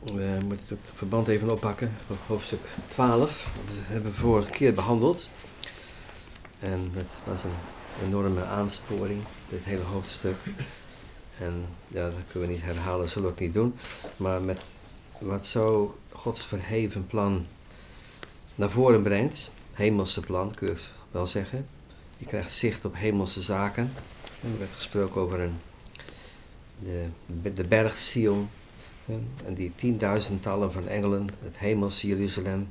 We moeten het verband even oppakken, hoofdstuk 12. Dat hebben we vorige keer behandeld. En het was een enorme aansporing, dit hele hoofdstuk. En ja, dat kunnen we niet herhalen, zullen we ook niet doen. Maar met wat zo Gods verheven plan naar voren brengt, hemelse plan, kun je wel zeggen. Je krijgt zicht op hemelse zaken. En er werd gesproken over de berg Sion. En die 10.000-tallen van engelen, het hemelse Jeruzalem.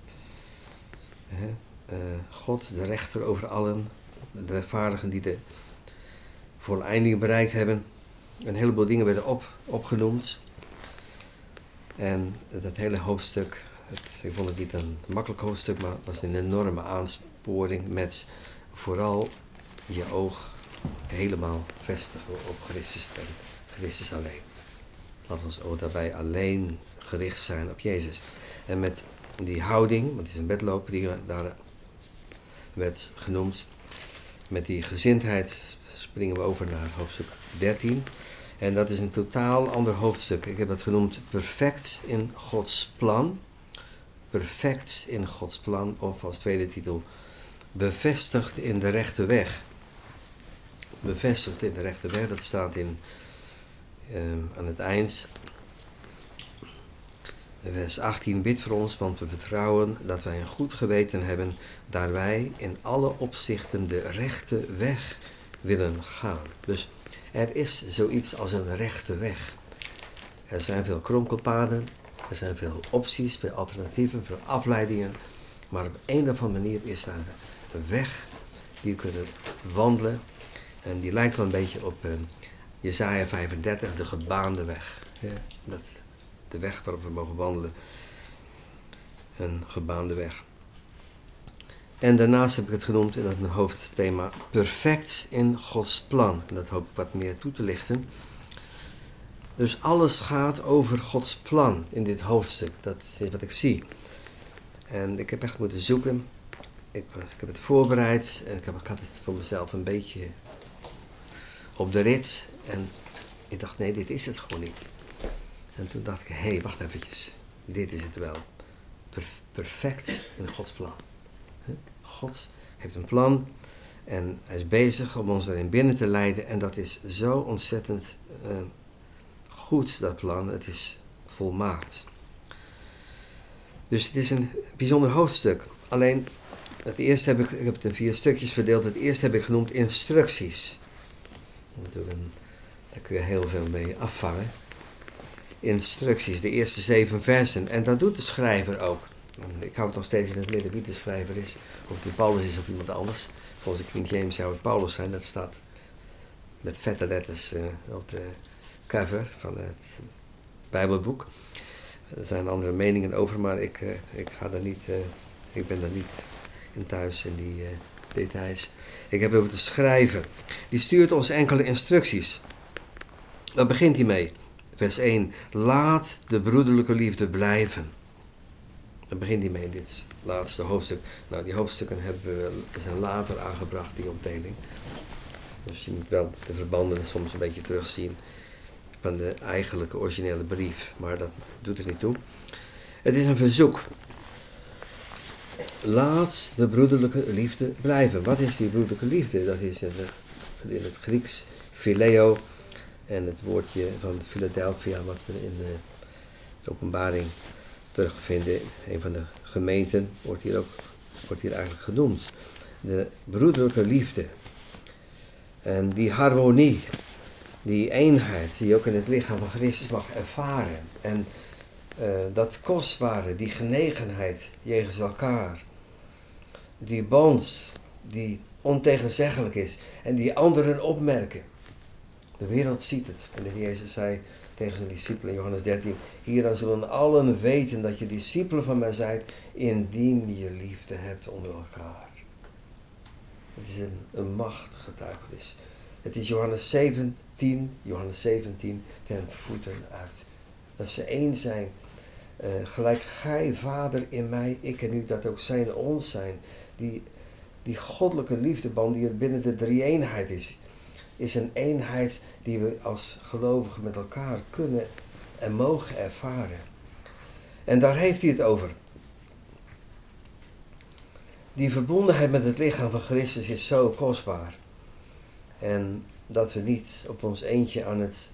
God, de rechter over allen, de rechtvaardigen die de voleinding bereikt hebben. Een heleboel dingen werden opgenoemd. En dat hele hoofdstuk, ik vond het niet een makkelijk hoofdstuk, maar het was een enorme aansporing met vooral je oog helemaal vestigen op Christus en Christus alleen. Laat ons ook daarbij alleen gericht zijn op Jezus. En met die houding, want het is een wedloop die daar werd genoemd, met die gezindheid springen we over naar hoofdstuk 13. En dat is een totaal ander hoofdstuk. Ik heb het genoemd perfect in Gods plan. Perfect in Gods plan, of als tweede titel, bevestigd in de rechte weg. Bevestigd in de rechte weg, dat staat aan het eind. Vers 18, bid voor ons, want we vertrouwen dat wij een goed geweten hebben, daar wij in alle opzichten de rechte weg willen gaan. Dus er is zoiets als een rechte weg. Er zijn veel kronkelpaden, er zijn veel opties, veel alternatieven, veel afleidingen, maar op een of andere manier is daar een weg die we kunnen wandelen en die lijkt wel een beetje op Jesaja 35, de gebaande weg. Ja, de weg waarop we mogen wandelen. Een gebaande weg. En daarnaast heb ik het genoemd, en dat is mijn hoofdthema, perfect in Gods plan. En dat hoop ik wat meer toe te lichten. Dus alles gaat over Gods plan in dit hoofdstuk. Dat is wat ik zie. En ik heb echt moeten zoeken. Ik heb het voorbereid en ik had het voor mezelf een beetje op de rit. En ik dacht, nee, dit is het gewoon niet. En toen dacht ik, hé, wacht eventjes. Dit is het wel. Perfect in Gods plan. God heeft een plan en hij is bezig om ons erin binnen te leiden. En dat is zo ontzettend goed, dat plan. Het is volmaakt. Dus het is een bijzonder hoofdstuk. Alleen, het eerste ik heb het in 4 stukjes verdeeld. Het eerste heb ik genoemd instructies. Daar kun je heel veel mee afvangen. Instructies, de eerste 7 versen. En dat doet de schrijver ook. Ik hou het nog steeds in het midden wie de schrijver is. Of het nu Paulus is of iemand anders. Volgens de King James zou het Paulus zijn. Dat staat met vette letters op de cover van het Bijbelboek. Er zijn andere meningen over, maar ik ben daar niet in thuis in die details. Ik heb over de schrijver. Die stuurt ons enkele instructies. Waar begint hij mee? Vers 1. Laat de broederlijke liefde blijven. Daar begint hij mee in dit laatste hoofdstuk. Nou, die hoofdstukken zijn later aangebracht, die opdeling. Dus je moet wel de verbanden soms een beetje terugzien van de eigenlijke originele brief. Maar dat doet er niet toe. Het is een verzoek. Laat de broederlijke liefde blijven. Wat is die broederlijke liefde? Dat is in het Grieks phileo. En het woordje van Philadelphia, wat we in de Openbaring terugvinden, een van de gemeenten, wordt hier eigenlijk genoemd. De broederlijke liefde. En die harmonie, die eenheid, die je ook in het lichaam van Christus mag ervaren. En dat kostbare, die genegenheid jegens elkaar. Die band, die ontegenzeggelijk is. En die anderen opmerken. De wereld ziet het. En de Heer Jezus zei tegen zijn discipelen in Johannes 13. Hieraan zullen allen weten dat je discipelen van mij zijt, indien je liefde hebt onder elkaar. Het is een machtige getuigenis. Het is Johannes 17 ten voeten uit. Dat ze één zijn. Gelijk gij, Vader, in mij, ik en u, dat ook zij in ons zijn. Die goddelijke liefdeband die er binnen de drie-eenheid is een eenheid die we als gelovigen met elkaar kunnen en mogen ervaren. En daar heeft hij het over. Die verbondenheid met het lichaam van Christus is zo kostbaar. En dat we niet op ons eentje aan het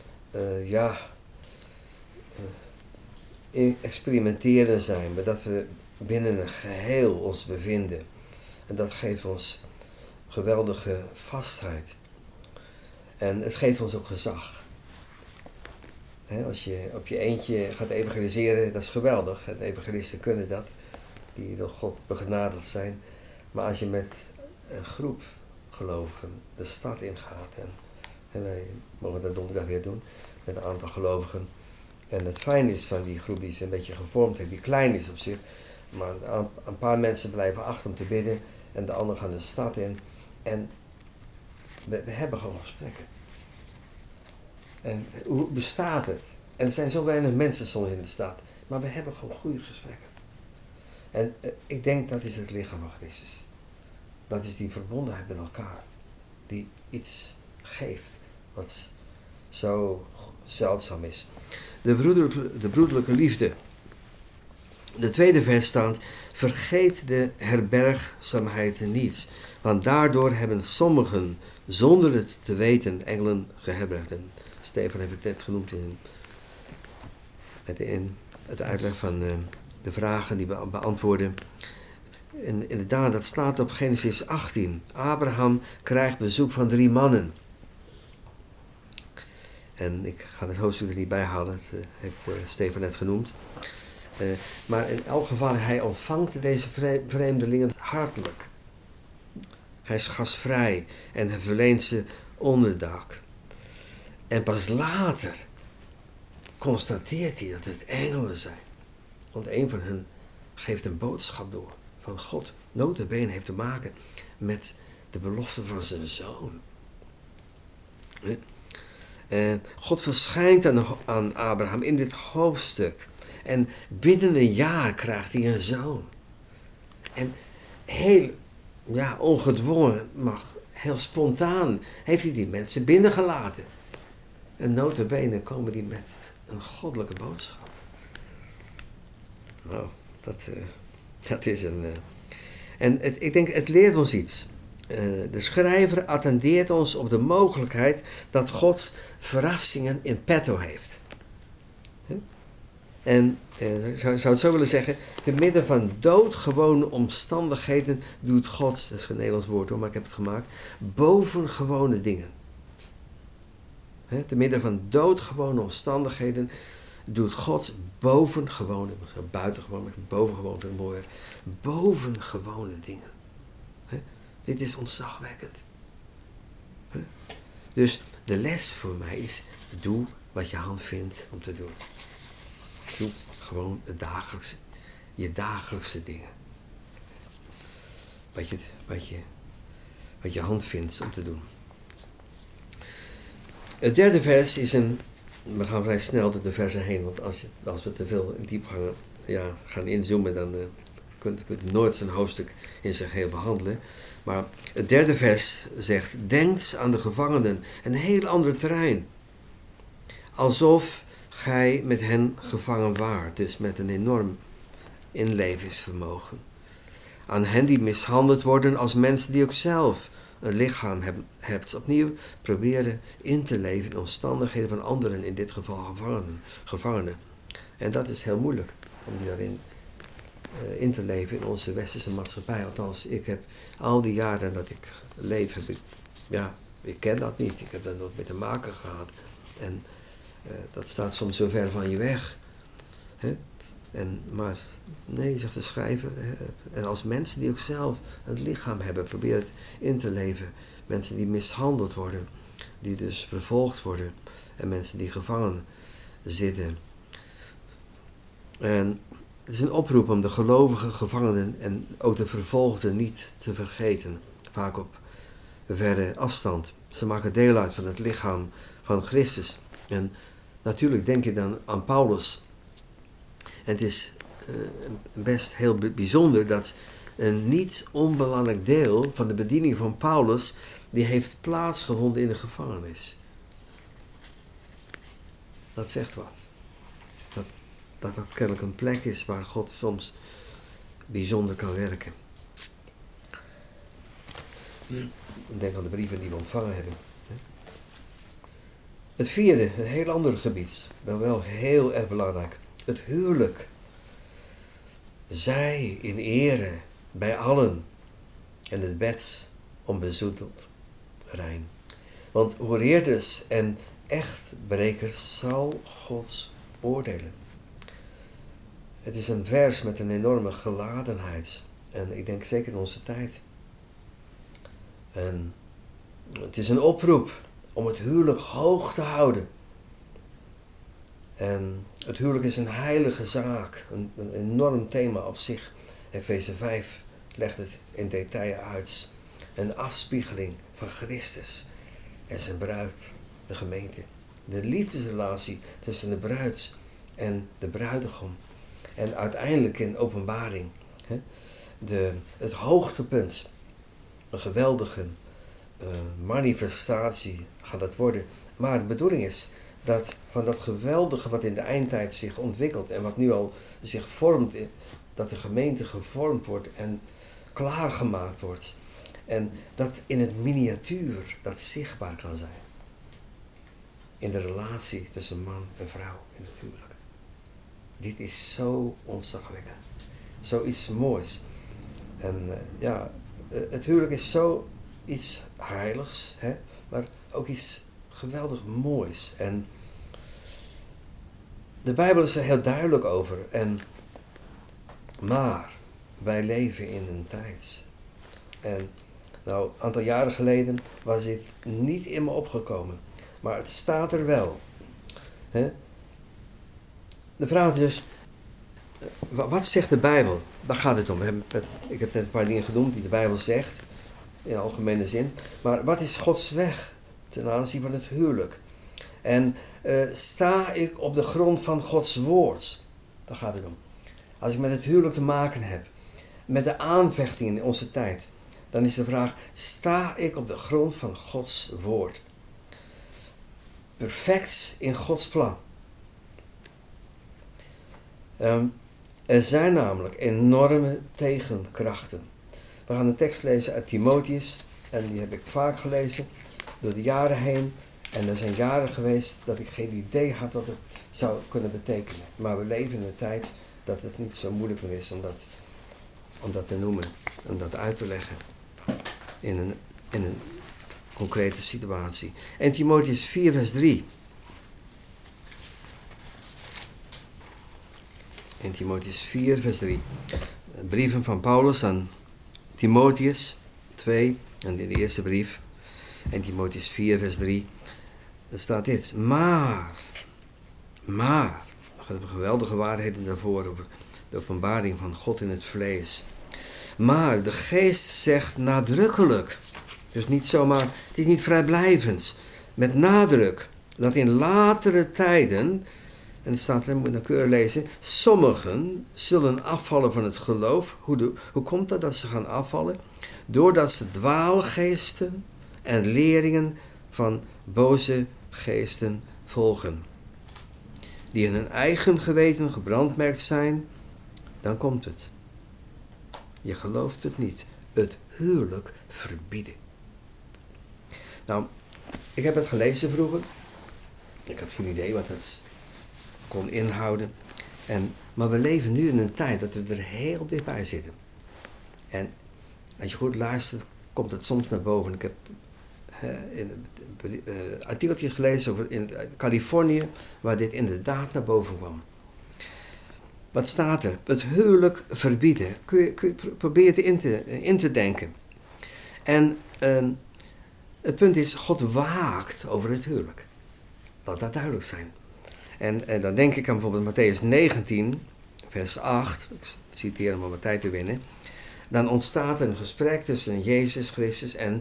experimenteren zijn, maar dat we binnen een geheel ons bevinden. En dat geeft ons geweldige vastheid. En het geeft ons ook gezag. Als je op je eentje gaat evangeliseren, dat is geweldig. En evangelisten kunnen dat, die door God begenadigd zijn. Maar als je met een groep gelovigen de stad ingaat, en wij mogen dat donderdag weer doen, met een aantal gelovigen. En het fijn is van die groep die ze een beetje gevormd heeft, die klein is op zich, maar een paar mensen blijven achter om te bidden en de anderen gaan de stad in. En we hebben gewoon gesprekken. En hoe bestaat het? En er zijn zo weinig mensen soms in de stad, maar we hebben gewoon goede gesprekken. En ik denk dat is het lichaam van Christus. Dat is die verbondenheid met elkaar, die iets geeft wat zo zeldzaam is. De broederlijke liefde. De tweede vers staat: vergeet de herbergzaamheid niet, want daardoor hebben sommigen zonder het te weten engelen geherbergd. En Stefan heeft het net genoemd in het uitleg van de vragen die we beantwoorden. En inderdaad, dat staat op Genesis 18. Abraham krijgt bezoek van 3 mannen. En ik ga het hoofdstuk er niet bij halen, dat heeft Stefan net genoemd. Maar in elk geval, hij ontvangt deze vreemdelingen hartelijk. Hij is gastvrij en hij verleent ze onderdak. En pas later constateert hij dat het engelen zijn. Want een van hen geeft een boodschap door van God. Nota bene heeft te maken met de belofte van zijn zoon. En God verschijnt aan Abraham in dit hoofdstuk. En binnen een jaar krijgt hij een zoon. En heel ongedwongen, maar heel spontaan heeft hij die mensen binnengelaten. En nota bene komen die met een goddelijke boodschap. Nou, dat is een... En ik denk, het leert ons iets. De schrijver attendeert ons op de mogelijkheid dat God verrassingen in petto heeft. En zou het zo willen zeggen, te midden van doodgewone omstandigheden doet God, dat is geen Nederlands woord hoor, maar ik heb het gemaakt, bovengewone dingen. Te midden van doodgewone omstandigheden doet God bovengewone, buitengewoon, maar bovengewoon vind ik mooier, bovengewone dingen. Dit is ontzagwekkend. Dus de les voor mij is, doe wat je hand vindt om te doen. Doe gewoon je dagelijkse dingen. Wat je hand vindt om te doen. Het derde vers is we gaan vrij snel door de versen heen, want als we te veel in diepgang gaan inzoomen, dan kunt u nooit zo'n hoofdstuk in zijn geheel behandelen. Maar het derde vers zegt, denk aan de gevangenen, een heel ander terrein. Alsof gij met hen gevangen waart, dus met een enorm inlevingsvermogen. Aan hen die mishandeld worden als mensen die ook zelf een lichaam hebt. Opnieuw proberen in te leven in omstandigheden van anderen, in dit geval gevangenen. En dat is heel moeilijk, om daarin in te leven in onze westerse maatschappij. Althans, ik heb al die jaren dat ik leef, ik ken dat niet. Ik heb daar nooit mee te maken gehad. En dat staat soms zo ver van je weg. Maar nee, zegt de schrijver. En als mensen die ook zelf een lichaam hebben, probeer het in te leven. Mensen die mishandeld worden, die dus vervolgd worden. En mensen die gevangen zitten. En het is een oproep om de gelovige gevangenen en ook de vervolgden niet te vergeten. Vaak op verre afstand. Ze maken deel uit van het lichaam van Christus. En natuurlijk denk je dan aan Paulus. En het is best heel bijzonder dat een niet onbelangrijk deel van de bediening van Paulus, die heeft plaatsgevonden in de gevangenis. Dat zegt wat. dat kennelijk een plek is waar God soms bijzonder kan werken. Denk aan de brieven die we ontvangen hebben. Het vierde, een heel ander gebied, maar wel heel erg belangrijk. Het huwelijk. Zij in ere bij allen en het bed onbezoedeld rein. Want hoereerders en echtbrekers zal God oordelen. Het is een vers met een enorme geladenheid. En ik denk zeker in onze tijd. En het is een oproep om het huwelijk hoog te houden. En het huwelijk is een heilige zaak. Een enorm thema op zich. Efeze 5 legt het in detail uit. Een afspiegeling van Christus en zijn bruid, de gemeente. De liefdesrelatie tussen de bruid en de bruidegom. En uiteindelijk in openbaring. Het hoogtepunt. Een geweldige manifestatie gaat dat worden. Maar de bedoeling is dat van dat geweldige wat in de eindtijd zich ontwikkelt. En wat nu al zich vormt. Dat de gemeente gevormd wordt en klaargemaakt wordt. En dat in het miniatuur dat zichtbaar kan zijn. In de relatie tussen man en vrouw in het huwelijk. Dit is zo ontzagwekkend. Zoiets moois. En het huwelijk is zo iets heiligs, maar ook iets geweldig moois. En de Bijbel is er heel duidelijk over. Maar wij leven in een tijd. En nou, een aantal jaren geleden was dit niet in me opgekomen. Maar het staat er wel. De vraag is dus, wat zegt de Bijbel? Daar gaat het om. Ik heb net een paar dingen genoemd die de Bijbel zegt. In algemene zin. Maar wat is Gods weg ten aanzien van het huwelijk? En sta ik op de grond van Gods woord? Daar gaat het om. Als ik met het huwelijk te maken heb. Met de aanvechtingen in onze tijd. Dan is de vraag, sta ik op de grond van Gods woord? Perfect in Gods plan. Er zijn namelijk enorme tegenkrachten. We gaan een tekst lezen uit Timotheus. En die heb ik vaak gelezen door de jaren heen. En er zijn jaren geweest dat ik geen idee had wat het zou kunnen betekenen. Maar we leven in een tijd dat het niet zo moeilijk meer is om dat te noemen. Om dat uit te leggen. In een concrete situatie. En Timotheus 4 vers 3. In Timotheus 4 vers 3. Brieven van Paulus aan Timotheus 2. En in de eerste brief. En Timotheus 4 vers 3. Daar staat dit. Maar. Er hebben geweldige waarheden daarvoor. Over de openbaring van God in het vlees. Maar de geest zegt nadrukkelijk. Dus niet zomaar, het is niet vrijblijvend. Met nadruk. Dat in latere tijden, en het staat er, moet je nauwkeurig lezen. Sommigen zullen afvallen van het geloof. Hoe komt dat ze gaan afvallen? Doordat ze dwaalgeesten en leringen van boze geesten volgen. Die in hun eigen geweten gebrandmerkt zijn. Dan komt het. Je gelooft het niet. Het huwelijk verbieden. Nou, ik heb het gelezen vroeger. Ik had geen idee wat het kon inhouden. Maar we leven nu in een tijd dat we er heel dichtbij zitten. En als je goed luistert, komt het soms naar boven. Ik heb artikeltjes gelezen over in Californië, waar dit inderdaad naar boven kwam. Wat staat er? Het huwelijk verbieden. Kun je proberen in te denken. En het punt is, God waakt over het huwelijk. Laat dat duidelijk zijn. En dan denk ik aan bijvoorbeeld Matthäus 19, vers 8. Ik citeer hem om wat tijd te winnen. Dan ontstaat een gesprek tussen Jezus Christus en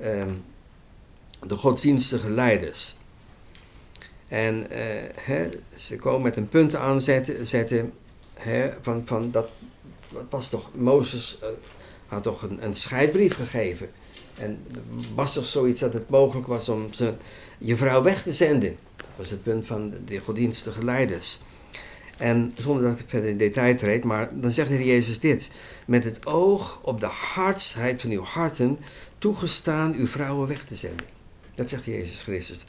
de godsdienstige leiders. En ze komen met een punt aanzetten. Van dat was toch, Mozes had toch een scheidbrief gegeven. En was toch zoiets dat het mogelijk was om je vrouw weg te zenden. Dat was het punt van de godsdienstige leiders. En zonder dat ik verder in detail treed, maar dan zegt de Heer Jezus dit. Met het oog op de hartsheid van uw harten toegestaan uw vrouwen weg te zenden. Dat zegt Jezus Christus.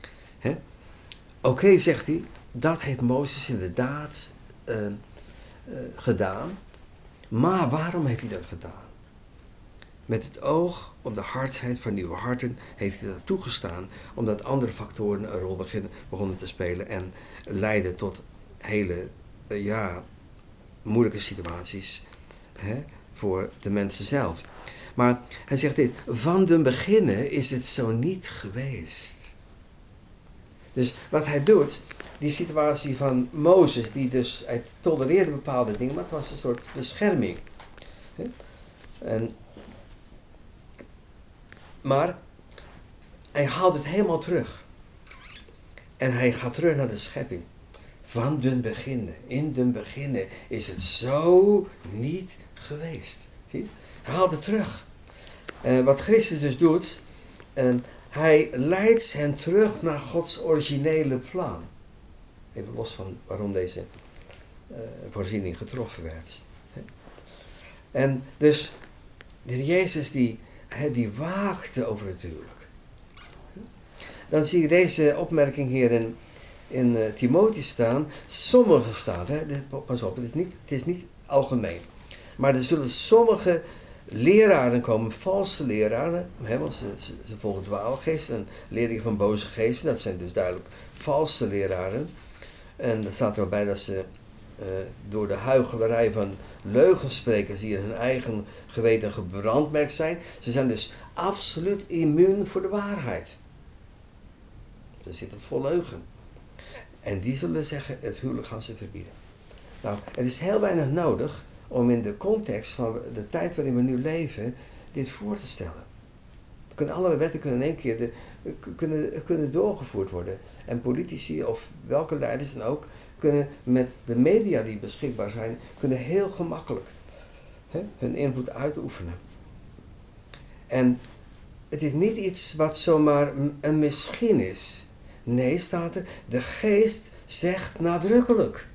Oké, zegt hij, dat heeft Mozes inderdaad gedaan. Maar waarom heeft hij dat gedaan? Met het oog op de hartsheid van uw harten heeft hij dat toegestaan, omdat andere factoren een rol begonnen te spelen en leiden tot hele moeilijke situaties voor de mensen zelf. Maar hij zegt dit, van den beginnen is het zo niet geweest. Dus wat hij doet, die situatie van Mozes, die dus, hij tolereerde bepaalde dingen, maar het was een soort bescherming. Maar hij haalt het helemaal terug. En hij gaat terug naar de schepping. Van den beginnen, in den beginnen is het zo niet geweest. Zie? Hij haalt het terug. Wat Christus dus doet, hij leidt hen terug naar Gods originele plan. Even los van waarom deze voorziening getroffen werd. En dus de Heer Jezus die waakte over het huwelijk. Dan zie je deze opmerking hier in Timotheus staan. Sommigen staan, pas op, het is niet algemeen. Maar er zullen sommige leraren komen, valse leraren, want ze volgen dwaalgeesten en leerlingen van boze geesten. Dat zijn dus duidelijk valse leraren. En er staat er ook bij dat ze door de huichelarij van leugensprekers die in hun eigen geweten gebrandmerkt zijn. Ze zijn dus absoluut immuun voor de waarheid. Ze zitten vol leugen. En die zullen zeggen, het huwelijk gaan ze verbieden. Nou, het is heel weinig nodig om in de context van de tijd waarin we nu leven, dit voor te stellen. Alle wetten kunnen in één keer kunnen doorgevoerd worden. En politici of welke leiders dan ook, kunnen met de media die beschikbaar zijn, kunnen heel gemakkelijk hun invloed uitoefenen. En het is niet iets wat zomaar een misschien is. Nee, staat er, de geest zegt nadrukkelijk.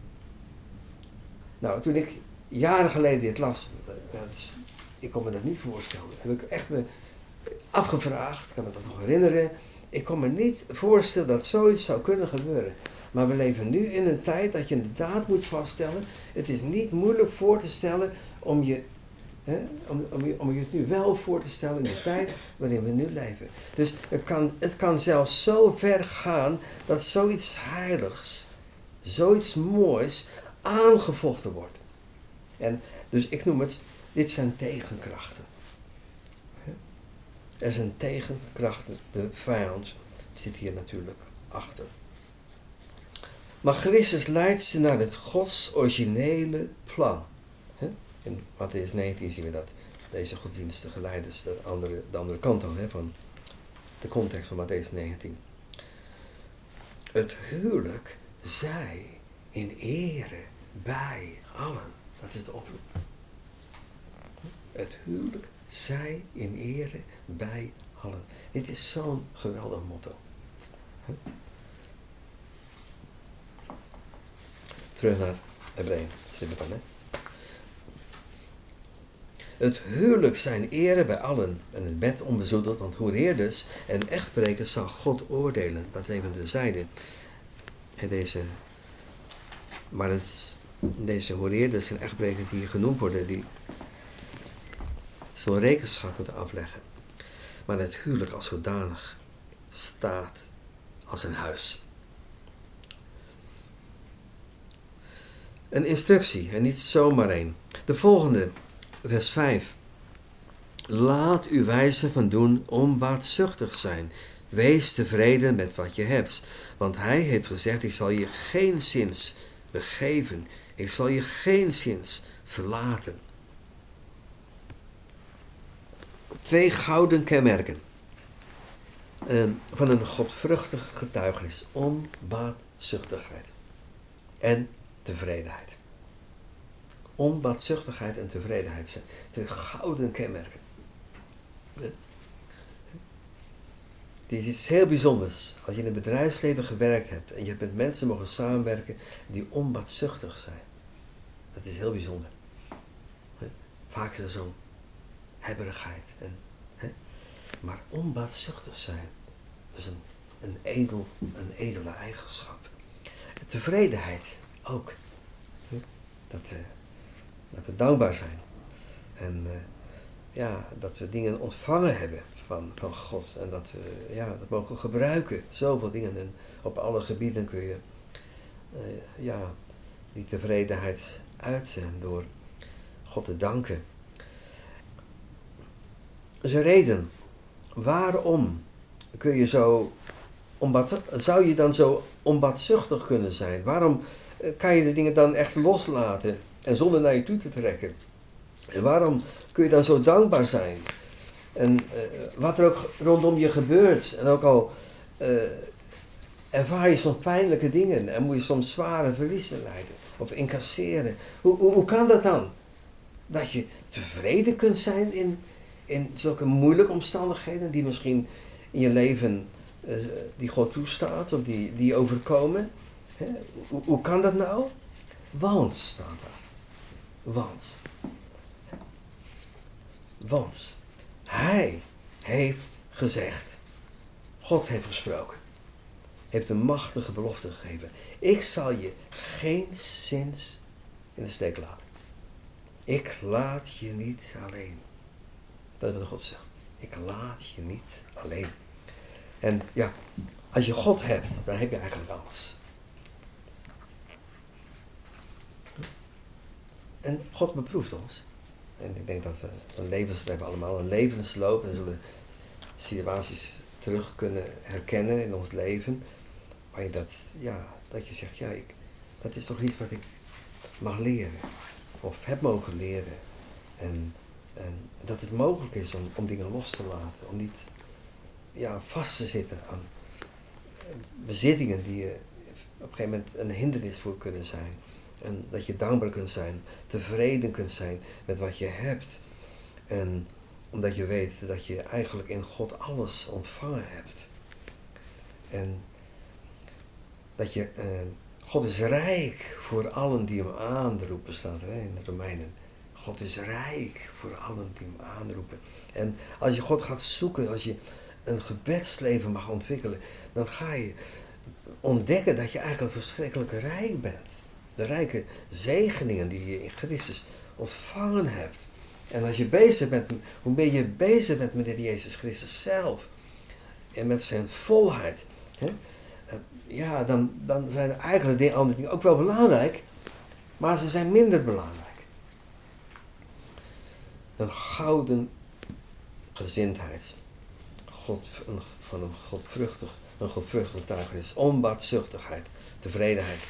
Nou, toen ik jaren geleden dit las, ik kon me dat niet voorstellen. Heb ik echt me afgevraagd, ik kan me dat nog herinneren. Ik kon me niet voorstellen dat zoiets zou kunnen gebeuren. Maar we leven nu in een tijd dat je inderdaad moet vaststellen, het is niet moeilijk voor te stellen om je het nu wel voor te stellen in de tijd waarin we nu leven. Dus het kan zelfs zo ver gaan dat zoiets heiligs, zoiets moois aangevochten wordt. En dus ik noem het, dit zijn tegenkrachten. Er zijn tegenkrachten, de vijand zit hier natuurlijk achter. Maar Christus leidt ze naar het Gods originele plan. In Mattheüs 19 zien we dat. Deze godsdienstige leiders, de andere kant dan, van de context van Mattheüs 19. Het huwelijk zij in ere bij allen. Dat is de oproep. Het huwelijk zij in ere bij allen. Dit is zo'n geweldig motto. Terug naar Hebreeën. Het huwelijk zijn ere bij allen en het bed onbezoedeld, want hoereerders en echtbrekers zal God oordelen. Dat is even de zijde. Deze hoereerders en echtbrekers die hier genoemd worden, die zullen rekenschap moeten afleggen. Maar het huwelijk als zodanig staat als een huis. Een instructie en niet zomaar een. De volgende, vers 5. Laat uw wijze van doen onbaatzuchtig zijn. Wees tevreden met wat je hebt. Want hij heeft gezegd, ik zal je geenszins begeven. Ik zal je geenszins verlaten. 2 gouden kenmerken van een godvruchtig getuigenis. Onbaatzuchtigheid en tevredenheid. Onbaatzuchtigheid en tevredenheid zijn 2 gouden kenmerken. die is iets heel bijzonders. Als je in het bedrijfsleven gewerkt hebt en je hebt met mensen mogen samenwerken die onbaatzuchtig zijn. Dat is heel bijzonder. Vaak is er zo'n hebberigheid. Maar onbaatzuchtig zijn, dat is een edele eigenschap. Tevredenheid ook. Dat we dankbaar zijn. En dat we dingen ontvangen hebben van God. En dat we dat mogen gebruiken. Zoveel dingen. En op alle gebieden kun je die tevredenheid uiten door God te danken. Dat is een reden. Waarom kun je zou je dan zo onbaatzuchtig kunnen zijn? Waarom kan je de dingen dan echt loslaten en zonder naar je toe te trekken? En waarom kun je dan zo dankbaar zijn? En wat er ook rondom je gebeurt, en ook al ervaar je soms pijnlijke dingen en moet je soms zware verliezen lijden of incasseren. Hoe kan dat dan? Dat je tevreden kunt zijn in zulke moeilijke omstandigheden die misschien in je leven die God toestaat of die overkomen. Hoe kan dat nou? Want staat daar. Want hij heeft gezegd, God heeft gesproken, heeft een machtige belofte gegeven. Ik zal je geenszins in de steek laten. Ik laat je niet alleen. Dat is wat God zegt. Ik laat je niet alleen. En als je God hebt, dan heb je eigenlijk alles. En God beproeft ons. En ik denk dat we hebben allemaal een levensloop. En we zullen situaties terug kunnen herkennen in ons leven. Waar je dat je zegt, dat is toch iets wat ik mag leren. Of heb mogen leren. En dat het mogelijk is om dingen los te laten. Om niet vast te zitten aan bezittingen die op een gegeven moment een hindernis voor kunnen zijn. En dat je dankbaar kunt zijn, tevreden kunt zijn met wat je hebt. En omdat je weet dat je eigenlijk in God alles ontvangen hebt. En dat je, God is rijk voor allen die hem aanroepen, staat er in de Romeinen. God is rijk voor allen die hem aanroepen. En als je God gaat zoeken, als je een gebedsleven mag ontwikkelen, dan ga je ontdekken dat je eigenlijk verschrikkelijk rijk bent. De rijke zegeningen die je in Christus ontvangen hebt. En als je bezig bent, hoe meer je bezig bent met de Jezus Christus zelf en met zijn volheid, dan zijn eigenlijk de andere dingen ook wel belangrijk, maar ze zijn minder belangrijk. Een gouden gezindheid, een godvruchtig getuigenis, onbaatzuchtigheid, tevredenheid.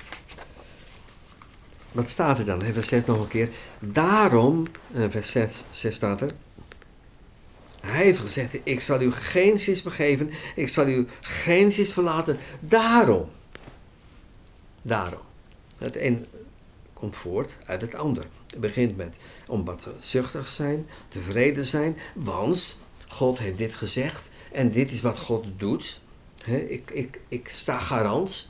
Wat staat er dan? Vers 6 nog een keer. Daarom, vers 6 staat er. Hij heeft gezegd, ik zal u geenszins begeven, ik zal u geenszins verlaten. Daarom. Het een komt voort uit het ander. Het begint met onbaatzuchtig zijn, tevreden zijn, want God heeft dit gezegd en dit is wat God doet. Ik sta garant.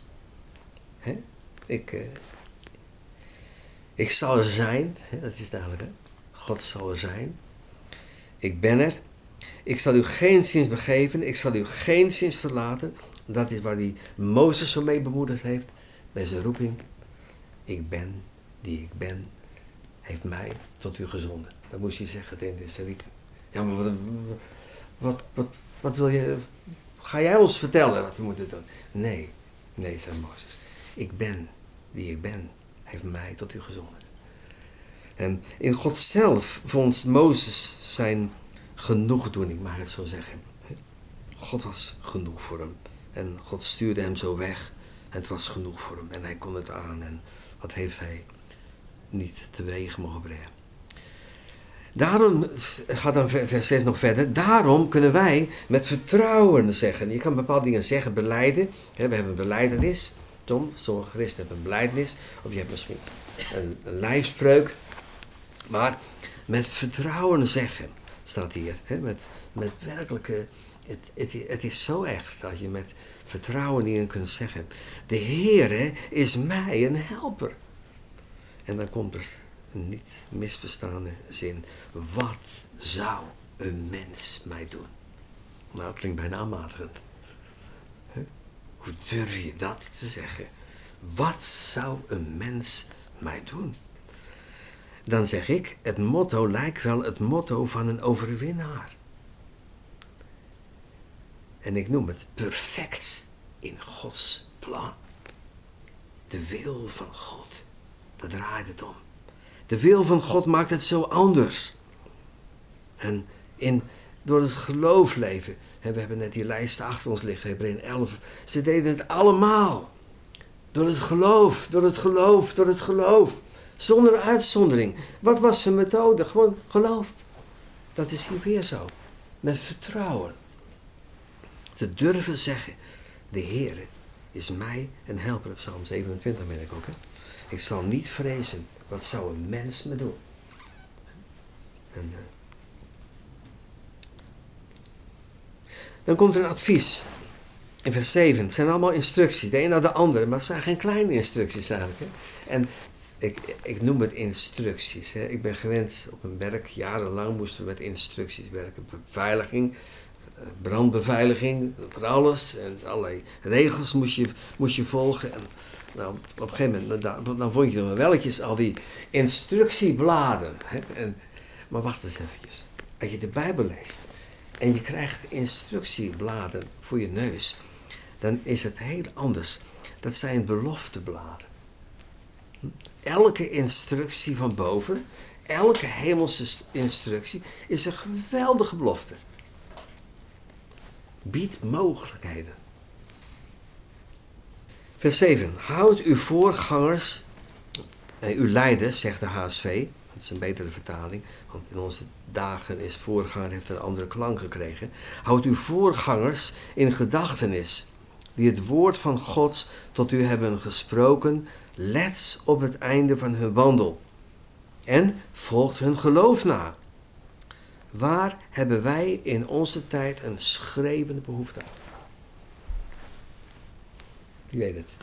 Ik zal er zijn, dat is duidelijk, hè? God zal er zijn. Ik ben er. Ik zal u geenszins begeven, ik zal u geenszins verlaten. Dat is waar die Mozes zo mee bemoedigd heeft, bij zijn roeping. Ik ben die ik ben, heeft mij tot u gezonden. Dat moest je zeggen tegen de Israëlieten. Ja, maar wat wil je, ga jij ons vertellen wat we moeten doen? Nee, zei Mozes. Ik ben die ik ben, heeft mij tot u gezonden. En in God zelf vond Mozes zijn genoegdoening, mag ik het zo zeggen. God was genoeg voor hem. En God stuurde hem zo weg. Het was genoeg voor hem. En hij kon het aan. En wat heeft hij niet teweeg mogen brengen. Daarom, gaat dan vers 6 nog verder. Daarom kunnen wij met vertrouwen zeggen. Je kan bepaalde dingen zeggen, belijden. We hebben een belijdenis. Tom, sommige christenen hebben een belijdenis. Of je hebt misschien een lijfspreuk. Maar met vertrouwen zeggen, staat hier. Met werkelijke Het is zo echt dat je met vertrouwen hierin kunt zeggen, de Heere is mij een helper. En dan komt er een niet misverstaande zin. Wat zou een mens mij doen? Nou, dat klinkt bijna aanmatigend. Hoe durf je dat te zeggen? Wat zou een mens mij doen? Dan zeg ik, het motto lijkt wel het motto van een overwinnaar. En ik noem het perfect in Gods plan. De wil van God, daar draait het om. De wil van God maakt het zo anders. En door het geloof leven, en we hebben net die lijst achter ons liggen, Hebreeën 11, ze deden het allemaal. Door het geloof, door het geloof, door het geloof. Zonder uitzondering. Wat was hun methode? Gewoon geloof. Dat is hier weer zo. Met vertrouwen. Te durven zeggen, de Heere is mij een helper. Op Psalm 27 ben ik ook. Hè? Ik zal niet vrezen. Wat zou een mens me doen? En, dan komt er een advies. In vers 7. Het zijn allemaal instructies. De een naar de andere. Maar het zijn geen kleine instructies eigenlijk. Hè? En ik noem het instructies. Hè? Ik ben gewend op een werk. Jarenlang moesten we met instructies werken. Beveiliging. Brandbeveiliging. Voor alles. En allerlei regels moest je volgen. En nou, op een gegeven moment. Dan vond je wel welletjes. Al die instructiebladen. Hè? Maar wacht eens eventjes. Als je de Bijbel leest. En je krijgt instructiebladen voor je neus. Dan is het heel anders. Dat zijn beloftebladen. Elke instructie van boven, elke hemelse instructie, is een geweldige belofte. Biedt mogelijkheden. Vers 7. Houd uw voorgangers, uw leiders, zegt de HSV. Dat is een betere vertaling, want in onze dagen is voorganger, heeft een andere klank gekregen. Houd uw voorgangers in gedachtenis, die het woord van God tot u hebben gesproken. Let op het einde van hun wandel en volgt hun geloof na. Waar hebben wij in onze tijd een schreeuwende behoefte aan? Wie weet het?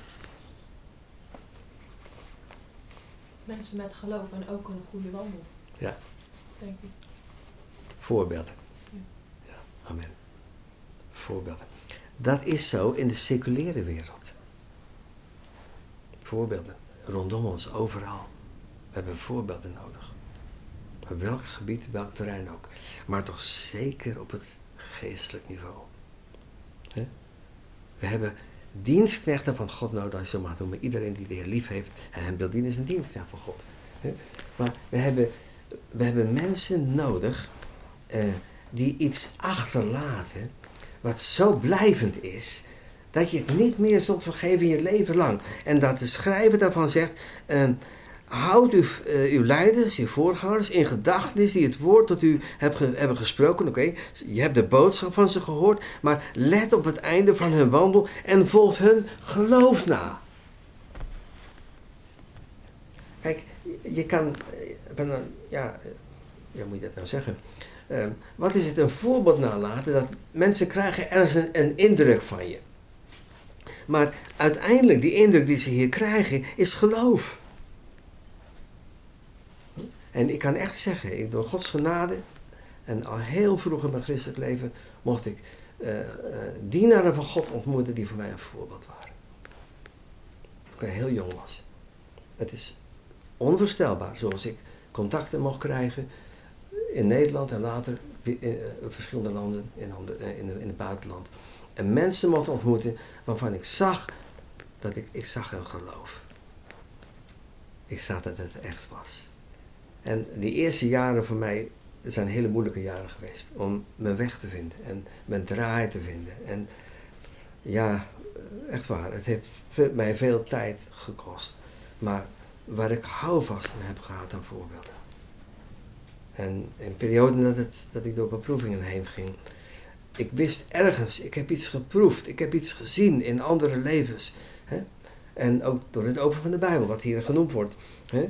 Mensen met geloof en ook een goede wandel. Ja. Denk ik. Voorbeelden. Ja, amen. Voorbeelden. Dat is zo in de seculiere wereld. Voorbeelden. Rondom ons, overal. We hebben voorbeelden nodig. Op welk gebied, welk terrein ook. Maar toch zeker op het geestelijk niveau. He? We hebben dienstknechten van God nodig, als je zo mag noemen. Iedereen die de Heer lief heeft en hem wil dienen is een dienstknecht van God. He? Maar we hebben mensen nodig die iets achterlaten wat zo blijvend is, dat je het niet meer zult vergeven in je leven lang. En dat de schrijver daarvan zegt, houd uw leiders, uw voorgangers in gedachtenis die het woord tot u hebben gesproken. Oké, je hebt de boodschap van ze gehoord, maar let op het einde van hun wandel en volgt hun geloof na. Kijk, je kan, ja, hoe moet je dat nou zeggen? Wat is het, een voorbeeld nalaten dat mensen krijgen ergens een indruk van je. Maar uiteindelijk, die indruk die ze hier krijgen, is geloof. En ik kan echt zeggen, door Gods genade, en al heel vroeg in mijn christelijk leven, mocht ik dienaren van God ontmoeten die voor mij een voorbeeld waren. Toen ik heel jong was. Het is onvoorstelbaar, zoals ik contacten mocht krijgen in Nederland en later in verschillende landen in het buitenland. En mensen mocht ontmoeten waarvan ik zag dat ik zag een geloof. Ik zag dat het echt was. En die eerste jaren voor mij zijn hele moeilijke jaren geweest. Om mijn weg te vinden en mijn draai te vinden. En ja, echt waar, het heeft mij veel tijd gekost. Maar waar ik houvast aan heb gehad aan voorbeelden. En in perioden dat ik door beproevingen heen ging. Ik wist ergens, ik heb iets geproefd. Ik heb iets gezien in andere levens. Hè? En ook door het openen van de Bijbel, wat hier genoemd wordt. Hè?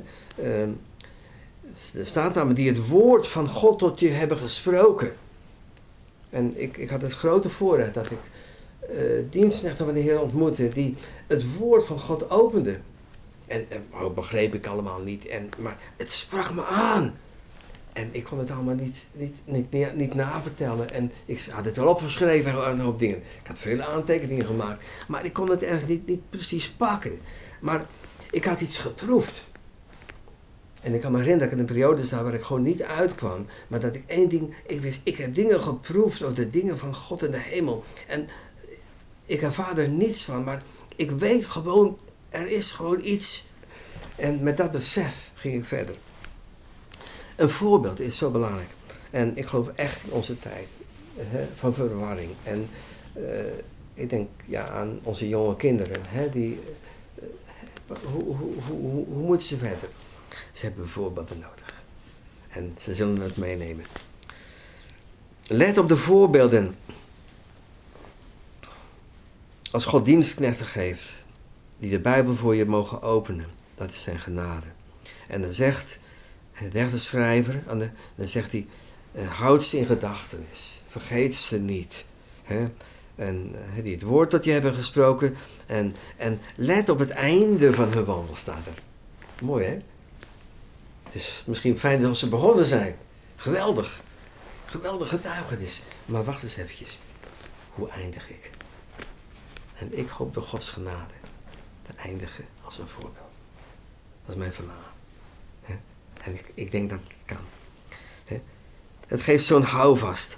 Er staat namelijk die het woord van God tot je hebben gesproken. En ik had het grote voorrecht dat ik dienstknechten van de Heer ontmoette die het woord van God openden. En begreep ik allemaal niet. Maar het sprak me aan. En ik kon het allemaal niet navertellen. En ik had het wel opgeschreven, een hoop dingen. Ik had vele aantekeningen gemaakt. Maar ik kon het ergens niet precies pakken. Maar ik had iets geproefd. En ik kan me herinneren dat ik in een periode zat waar ik gewoon niet uitkwam. Maar dat ik één ding, ik wist, ik heb dingen geproefd over de dingen van God en de hemel. En ik ervaar er niets van, maar ik weet gewoon, er is gewoon iets. En met dat besef ging ik verder. Een voorbeeld is zo belangrijk. En ik geloof echt in onze tijd van verwarring. En ik denk aan onze jonge kinderen. Hoe moeten ze verder? Ze hebben voorbeelden nodig. En ze zullen het meenemen. Let op de voorbeelden. Als God dienstknechten geeft, die de Bijbel voor je mogen openen, dat is zijn genade. En dan zegt de derde schrijver, dan zegt hij, houd ze in gedachtenis, vergeet ze niet. En die het woord dat je hebben gesproken, en let op het einde van hun wandel, staat er. Mooi, hè? Het is misschien fijn als ze begonnen zijn. Geweldig. Geweldig getuigenis. Maar wacht eens eventjes. Hoe eindig ik? En ik hoop door Gods genade te eindigen als een voorbeeld. Dat is mijn verlangen. En ik denk dat het kan. Het geeft zo'n houvast.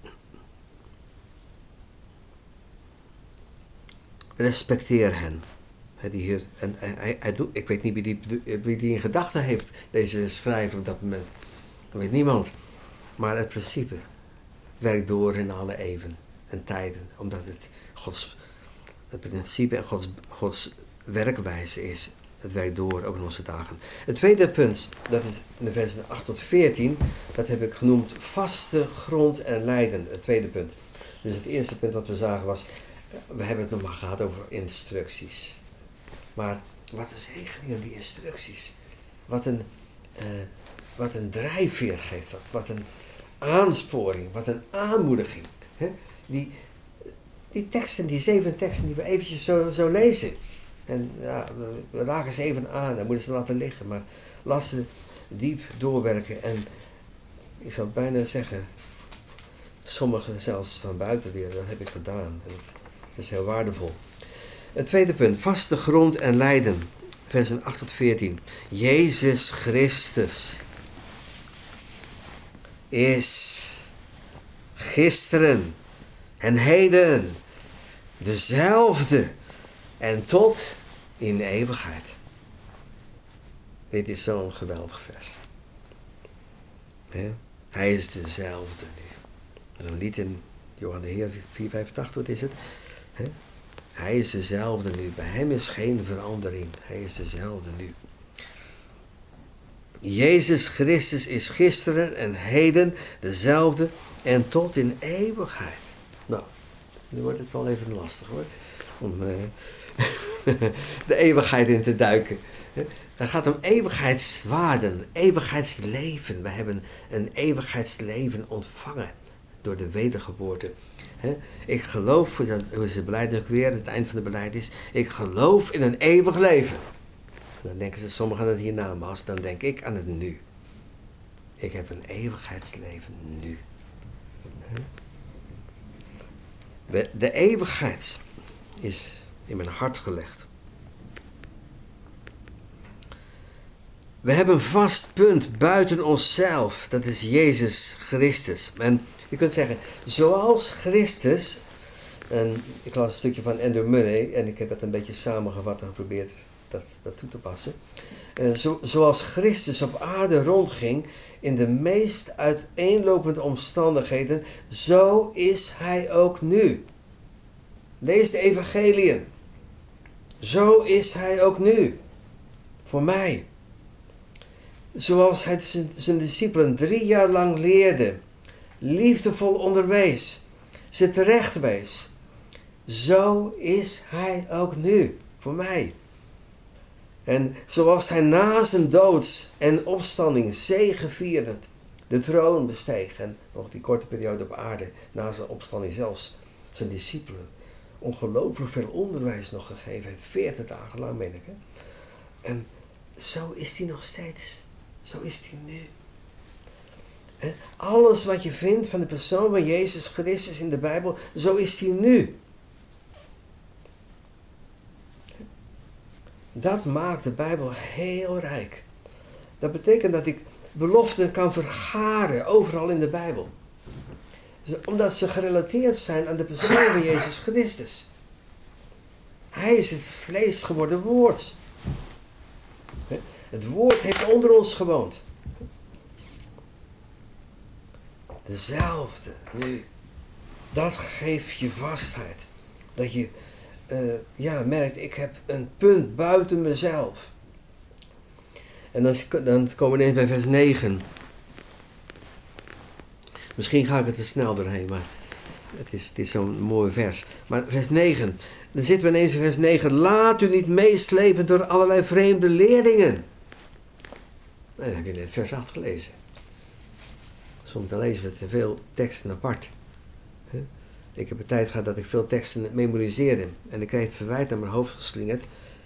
Respecteer hen. Die Heer, en hij doet, ik weet niet wie die in gedachten heeft, deze schrijver op dat moment. Dat weet niemand. Maar het principe werkt door in alle eeuwen en tijden. Omdat het principe en Gods werkwijze is. Het werkt door, ook in onze dagen. Het tweede punt, dat is in de versen 8 tot 14. Dat heb ik genoemd vaste grond en lijden. Het tweede punt. Dus het eerste punt wat we zagen was, we hebben het nog maar gehad over instructies. Maar wat een zegening aan die instructies. Wat een drijfveer geeft dat. Wat een aansporing. Wat een aanmoediging. Die teksten, die 7 teksten die we eventjes zo lezen. En ja, we raken ze even aan. Dan moeten ze laten liggen. Maar laat ze diep doorwerken. En ik zou bijna zeggen, sommigen zelfs van buiten weer, dat heb ik gedaan. En dat is heel waardevol. Het tweede punt, vaste grond en lijden. Versen 8 tot 14. Jezus Christus is gisteren en heden dezelfde en tot in eeuwigheid. Dit is zo'n geweldig vers. Hij is dezelfde nu. Dat is een lied in Johan de Heer 485, wat is het? Hij is dezelfde nu. Bij hem is geen verandering. Hij is dezelfde nu. Jezus Christus is gisteren en heden dezelfde en tot in eeuwigheid. Nou, nu wordt het wel even lastig hoor. Om de eeuwigheid in te duiken. Het gaat om eeuwigheidswaarden, eeuwigheidsleven. We hebben een eeuwigheidsleven ontvangen door de wedergeboorte. Ik geloof, hoe is het beleid ook weer, het eind van de beleid is, ik geloof in een eeuwig leven. En dan denken ze sommigen aan het hiernamaals, dan denk ik aan het nu. Ik heb een eeuwigheidsleven nu. De eeuwigheid is in mijn hart gelegd. We hebben een vast punt buiten onszelf, dat is Jezus Christus. En je kunt zeggen, zoals Christus, en ik las een stukje van Andrew Murray en ik heb het een beetje samengevat en geprobeerd dat toe te passen. Zoals Christus op aarde rondging in de meest uiteenlopende omstandigheden, zo is hij ook nu. Lees de evangeliën. Zo is hij ook nu. Voor mij. Zoals hij zijn discipelen 3 jaar lang leerde, liefdevol onderwees, ze terecht wees. Zo is hij ook nu, voor mij. En zoals hij na zijn dood en opstanding zegevierend de troon besteeg en nog die korte periode op aarde, na zijn opstanding zelfs zijn discipelen ongelooflijk veel onderwijs nog gegeven heeft, 40 dagen lang, meen ik. Hè? En zo is hij nog steeds. Zo is hij nu. En alles wat je vindt van de persoon van Jezus Christus in de Bijbel, zo is hij nu. Dat maakt de Bijbel heel rijk. Dat betekent dat ik beloften kan vergaren overal in de Bijbel. Omdat ze gerelateerd zijn aan de persoon van Jezus Christus. Hij is het vlees geworden woord. Het woord heeft onder ons gewoond. Dezelfde nu. Dat geeft je vastheid. Dat je merkt, ik heb een punt buiten mezelf. En dan komen we ineens bij vers 9. Misschien ga ik er te snel doorheen, maar het is zo'n mooi vers. Maar vers 9, dan zitten we ineens in vers 9. Laat u niet meeslepen door allerlei vreemde leerlingen. Dan heb je net vers 8 gelezen. Soms dan lezen we te veel teksten apart. Ik heb een tijd gehad dat ik veel teksten memoriseerde. En ik kreeg het verwijt naar mijn hoofd geslingerd.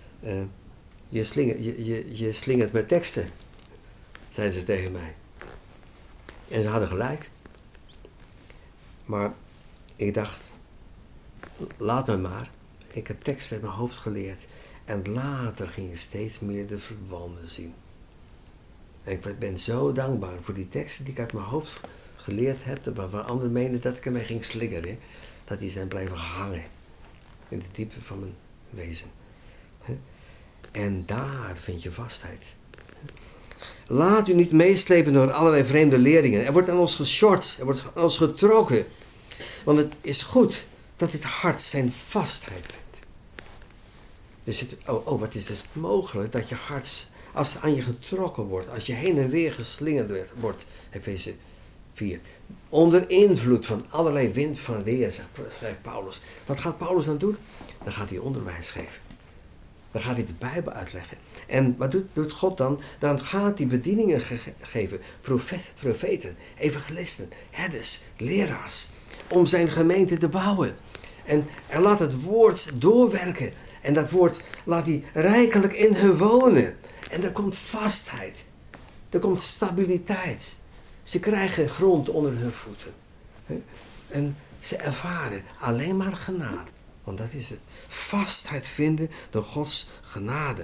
Je slingert met teksten, zeiden ze tegen mij. En ze hadden gelijk. Maar ik dacht, laat me maar. Ik heb teksten in mijn hoofd geleerd. En later ging je steeds meer de verbanden zien. En ik ben zo dankbaar voor die teksten die ik uit mijn hoofd geleerd heb. Waarvan anderen meenden dat ik ermee ging slingeren. Dat die zijn blijven hangen. In de diepte van mijn wezen. En daar vind je vastheid. Laat u niet meeslepen door allerlei vreemde leerlingen. Er wordt aan ons geschort. Er wordt aan ons getrokken. Want het is goed dat het hart zijn vastheid vindt. Dus wat is dus mogelijk dat je hart, als het aan je getrokken wordt, als je heen en weer geslingerd wordt, Efeze 4, onder invloed van allerlei wind van leer, schrijft Paulus. Wat gaat Paulus dan doen? Dan gaat hij onderwijs geven. Dan gaat hij de Bijbel uitleggen. En wat doet God dan? Dan gaat hij bedieningen geven. Profeten, evangelisten, herders, leraars. Om zijn gemeente te bouwen. En hij laat het woord doorwerken. En dat woord laat hij rijkelijk in hen wonen. En er komt vastheid. Er komt stabiliteit. Ze krijgen grond onder hun voeten. En ze ervaren alleen maar genade. Want dat is het. Vastheid vinden door Gods genade.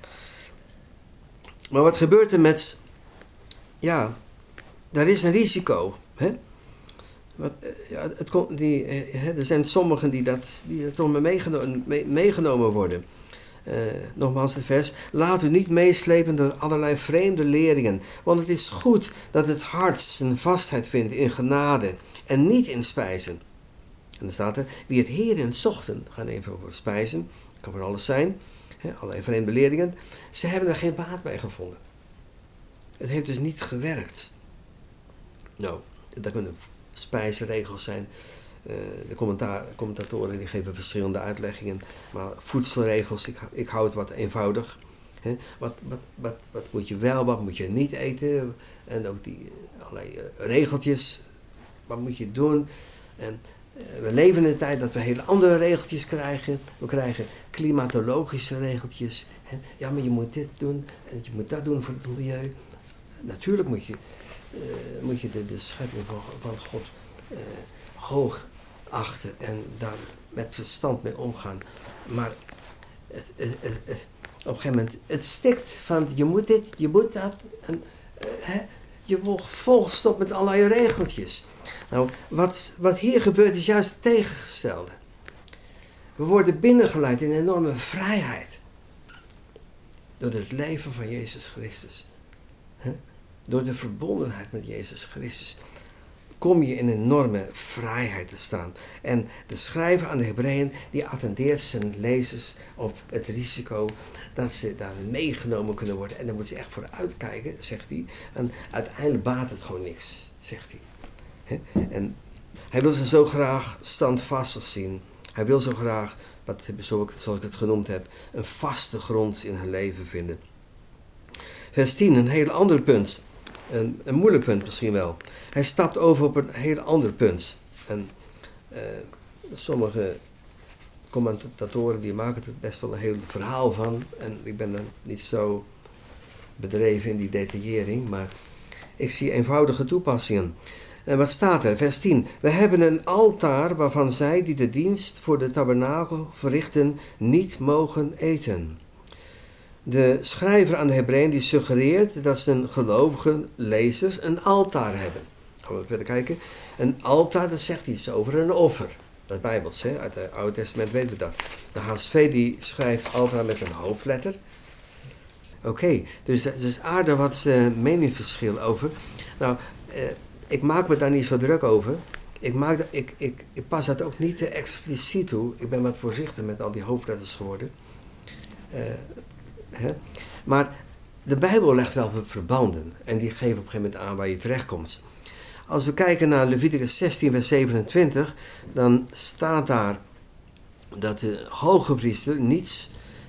Maar wat gebeurt er met... Ja, daar is een risico. Hè? Er zijn sommigen die er toch meegenomen worden. Nogmaals het vers. Laat u niet meeslepen door allerlei vreemde leerlingen. Want het is goed dat het hart zijn vastheid vindt in genade. En niet in spijzen. En dan staat er, wie het hierin zochten, gaan even over spijzen, dat kan van alles zijn, allerlei vreemde leerlingen, ze hebben er geen baat bij gevonden. Het heeft dus niet gewerkt. Nou, dat kunnen spijsregels zijn, de commentatoren die geven verschillende uitleggingen, maar voedselregels, ik hou het wat eenvoudig. Wat moet je wel, wat moet je niet eten, en ook die allerlei regeltjes, wat moet je doen, en we leven in een tijd dat we hele andere regeltjes krijgen. We krijgen klimatologische regeltjes. Ja, maar je moet dit doen en je moet dat doen voor het milieu. Natuurlijk moet je de schepping van God hoog achten en daar met verstand mee omgaan. Maar op een gegeven moment, het stikt van je moet dit, je moet dat. En, je wordt volgestopt met allerlei regeltjes. Nou, wat hier gebeurt is juist het tegengestelde. We worden binnengeleid in een enorme vrijheid. Door het leven van Jezus Christus. Door de verbondenheid met Jezus Christus. Kom je in een enorme vrijheid te staan. En de schrijver aan de Hebreeën, die attendeert zijn lezers op het risico dat ze daar meegenomen kunnen worden. En daar moeten ze echt voor uitkijken, zegt hij. En uiteindelijk baat het gewoon niks, zegt hij. En hij wil ze zo graag standvastig zien. Hij wil zo graag, zoals ik het genoemd heb, een vaste grond in hun leven vinden. Vers 10, een heel ander punt. een moeilijk punt misschien wel. Hij stapt over op een heel ander punt. En sommige commentatoren die maken er best wel een heel verhaal van. En ik ben dan niet zo bedreven in die detaillering, maar ik zie eenvoudige toepassingen. En wat staat er? Vers 10. We hebben een altaar waarvan zij die de dienst voor de tabernakel verrichten niet mogen eten. De schrijver aan de Hebreeën die suggereert dat zijn gelovige lezers een altaar hebben. Gaan we verder kijken. Een altaar, dat zegt iets over een offer. Dat is Bijbels, hè? Uit het Oude Testament weten we dat. De HSV die schrijft altaar met een hoofdletter. Oké, dus er is aardig wat meningsverschil over. Nou, ik maak me daar niet zo druk over. Ik pas dat ook niet te expliciet toe. Ik ben wat voorzichtig met al die hoofdletters geworden. Maar de Bijbel legt wel verbanden. En die geven op een gegeven moment aan waar je terechtkomt. Als we kijken naar Leviticus 16 vers 27. Dan staat daar dat de hoge priester niets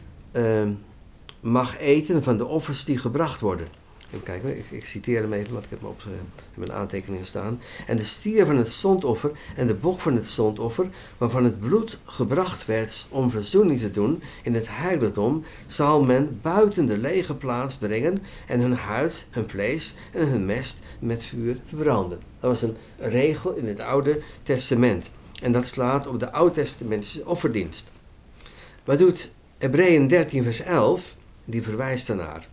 mag eten van de offers die gebracht worden. Even kijken, ik citeer hem even, want ik heb hem op mijn aantekeningen staan. En de stier van het zondoffer en de bok van het zondoffer, waarvan het bloed gebracht werd om verzoening te doen in het heiligdom, zal men buiten de lege plaats brengen en hun huid, hun vlees en hun mest met vuur verbranden. Dat was een regel in het Oude Testament. En dat slaat op de Oud-testamentische offerdienst. Wat doet Hebreeën 13 vers 11? Die verwijst daarnaar.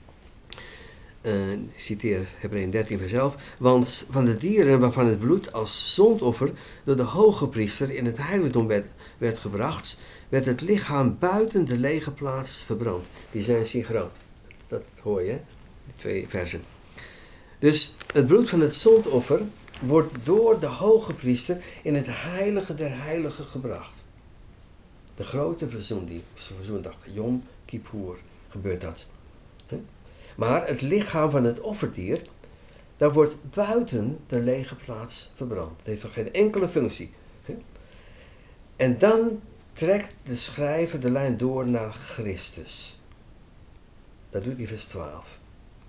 Ik citeer Hebreeën 13 vers 11. Want van de dieren waarvan het bloed als zondoffer door de hoge priester in het heiligdom werd gebracht, werd het lichaam buiten de lege plaats verbrand. Die zijn synchroon. Dat hoor je, die twee versen. Dus het bloed van het zondoffer wordt door de hoge priester in het heilige der heiligen gebracht. De grote verzoendag, Yom Kippur, gebeurt dat. Maar het lichaam van het offerdier, dat wordt buiten de lege plaats verbrand. Het heeft nog geen enkele functie. En dan trekt de schrijver de lijn door naar Christus. Dat doet hij vers 12.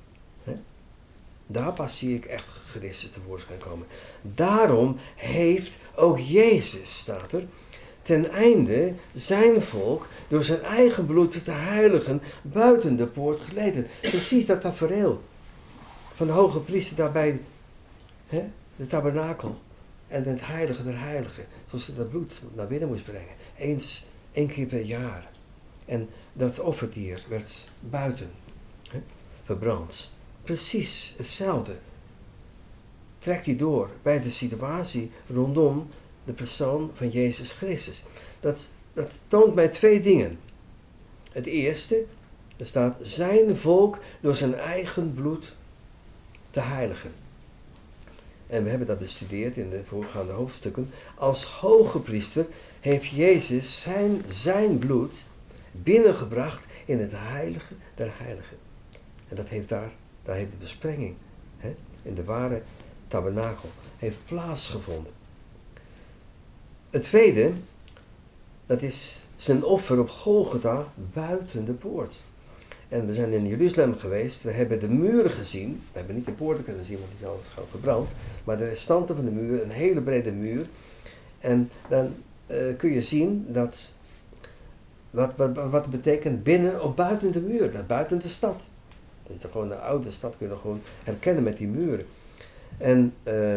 Daar pas zie ik echt Christus tevoorschijn komen. Daarom heeft ook Jezus, staat er, ten einde zijn volk door zijn eigen bloed te heiligen buiten de poort geleden. Precies dat tafereel van de hoge priester daarbij, de tabernakel en het heilige der heiligen. Zoals hij dat bloed naar binnen moest brengen. Één keer per jaar. En dat offerdier werd buiten verbrand. Precies hetzelfde trekt hij door bij de situatie rondom de persoon van Jezus Christus. Dat toont mij twee dingen. Het eerste, er staat zijn volk door zijn eigen bloed te heiligen. En we hebben dat bestudeerd in de voorgaande hoofdstukken. Als hoge priester heeft Jezus zijn bloed binnengebracht in het heilige der heiligen. En dat heeft daar heeft de besprenging in de ware tabernakel heeft plaatsgevonden. Het tweede, dat is zijn offer op Golgotha buiten de poort. En we zijn in Jeruzalem geweest, we hebben de muren gezien. We hebben niet de poorten kunnen zien, want die zijn al verbrand. Maar de restanten van de muur, een hele brede muur. En dan kun je zien dat wat het betekent binnen of buiten de muur, dat buiten de stad. Dat is gewoon de oude stad, kun je nog gewoon herkennen met die muren. En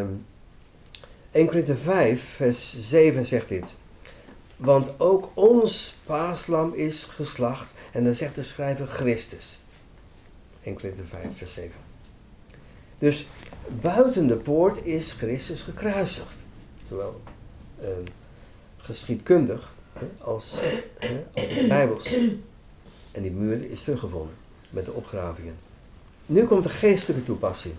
1 Korinther 5 vers 7 zegt dit. Want ook ons paaslam is geslacht. En dan zegt de schrijver Christus. 1 Korinther 5 vers 7. Dus buiten de poort is Christus gekruisigd. Zowel geschiedkundig als bijbels. En die muur is teruggevonden met de opgravingen. Nu komt de geestelijke toepassing.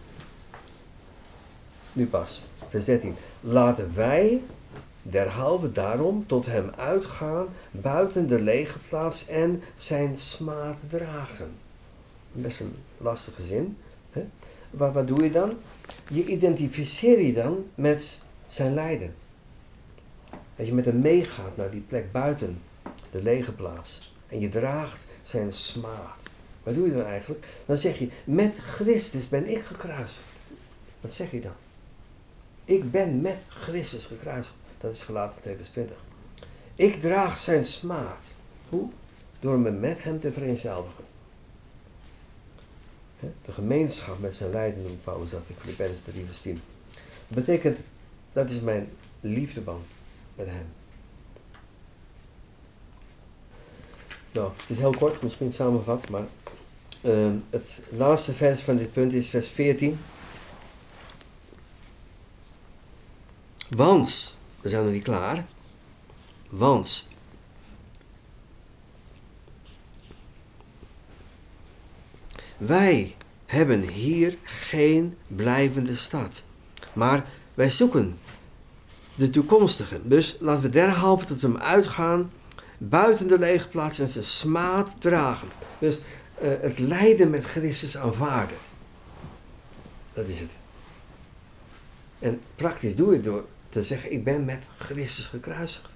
Nu pas, vers 13. Laten wij derhalve daarom tot hem uitgaan buiten de lege plaats en zijn smaad dragen. Best een lastige zin. Hè? Wat doe je dan? Je identificeer je dan met zijn lijden. Dat je met hem meegaat naar die plek buiten de lege plaats. En je draagt zijn smaad. Wat doe je dan eigenlijk? Dan zeg je, met Christus ben ik gekruisigd. Wat zeg je dan? Ik ben met Christus gekruisigd. Dat is Galaten 2 vers 20. Ik draag zijn smaad. Hoe? Door me met hem te vereenzelvigen. De gemeenschap met zijn lijden noemt Paulus dat in Filippenzen 3 vers 10. Dat betekent, dat is mijn liefdeband met hem. Nou, het is heel kort, misschien samenvat, maar het laatste vers van dit punt is vers 14. Want, we zijn nog niet klaar, want wij hebben hier geen blijvende stad, maar wij zoeken de toekomstige. Dus laten we derhalve tot hem uitgaan, buiten de lege plaats en zijn smaad dragen. Dus het lijden met Christus aanvaarden. Dat is het. En praktisch doe je het door te zeggen, ik ben met Christus gekruisigd.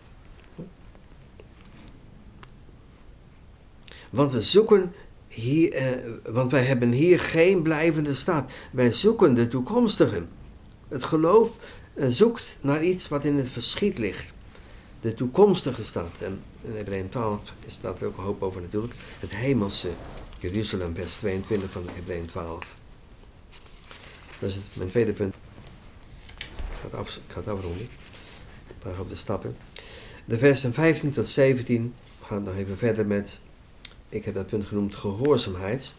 Want we zoeken hier, want wij hebben hier geen blijvende stad. Wij zoeken de toekomstige. Het geloof zoekt naar iets wat in het verschiet ligt. De toekomstige stad. En in Hebreeën 12 staat er ook een hoop over natuurlijk. Het hemelse Jeruzalem, vers 22 van Hebreeën 12. Dat is mijn tweede punt. Ik ga het afronden. Een paar op de stappen. De versen 15 tot 17 gaan nog even verder met, ik heb dat punt genoemd, gehoorzaamheid.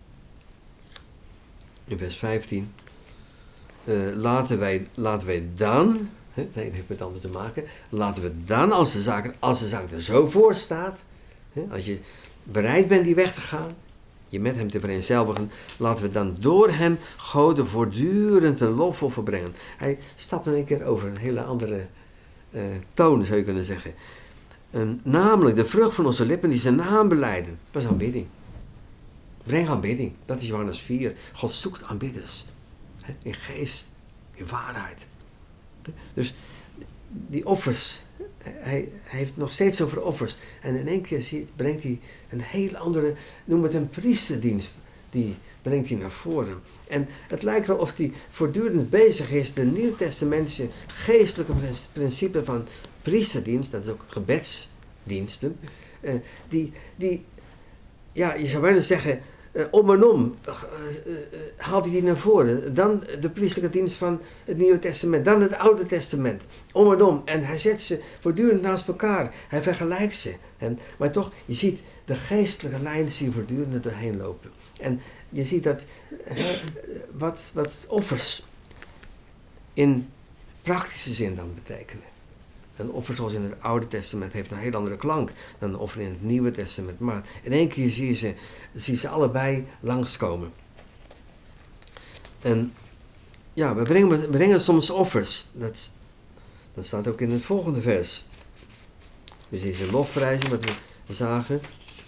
In vers 15. Laten wij dan, dat heeft met anderen te maken, laten we dan, als de zaak er zo voor staat, als je bereid bent die weg te gaan, je met hem te vereenzelvigen, laten we dan door hem Goden voortdurend een lofoffer brengen. Hij stapt in een keer over een hele andere toon, zou je kunnen zeggen. Namelijk de vrucht van onze lippen die zijn naam belijden. Dat is aanbidding. Breng aanbidding. Dat is Johannes 4. God zoekt aanbidders. In geest, in waarheid. Dus die offers, hij heeft nog steeds over offers. En in één keer brengt hij een heel andere, noem het een priesterdienst, die brengt hij naar voren. En het lijkt wel of hij voortdurend bezig is de Nieuwtestamentische geestelijke principe van priesterdienst, dat is ook gebedsdiensten, ja, je zou bijna zeggen, om en om haalt hij die naar voren. Dan de priestelijke dienst van het Nieuwe Testament. Dan het Oude Testament. Om en om. En hij zet ze voortdurend naast elkaar. Hij vergelijkt ze. Maar toch, je ziet de geestelijke lijnen zie je voortdurend er doorheen lopen. En je ziet dat wat offers in praktische zin dan betekenen. Een offer zoals in het Oude Testament heeft een heel andere klank dan een offer in het Nieuwe Testament. Maar in één keer zie je ze allebei langskomen. En ja, we brengen soms offers. Dat staat ook in het volgende vers. Dus deze lofprijzen wat we zagen.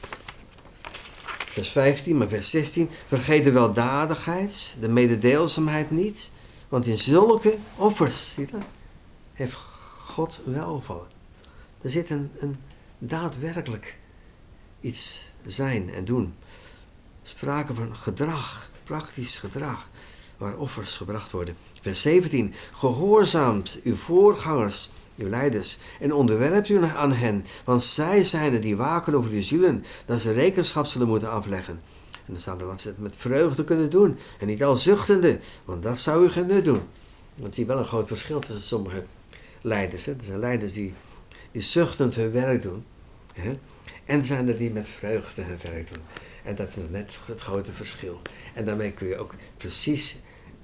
Vers 15, maar vers 16. Vergeet de weldadigheid, de mededeelzaamheid niet. Want in zulke offers, zie je dat, heeft God welvallen. Er zit een daadwerkelijk iets zijn en doen. Sprake van gedrag, praktisch gedrag, waar offers gebracht worden. Vers 17. Gehoorzaamt uw voorgangers, uw leiders, en onderwerpt u aan hen, want zij zijn het die waken over uw zielen, dat ze rekenschap zullen moeten afleggen. En dan staat er dat ze het met vreugde kunnen doen, en niet al zuchtende, want dat zou u geen nut doen. Want zie je wel een groot verschil tussen sommige leiders. Er zijn leiders die zuchtend hun werk doen. Hè? En er zijn er die met vreugde hun werk doen. En dat is net het grote verschil. En daarmee kun je ook precies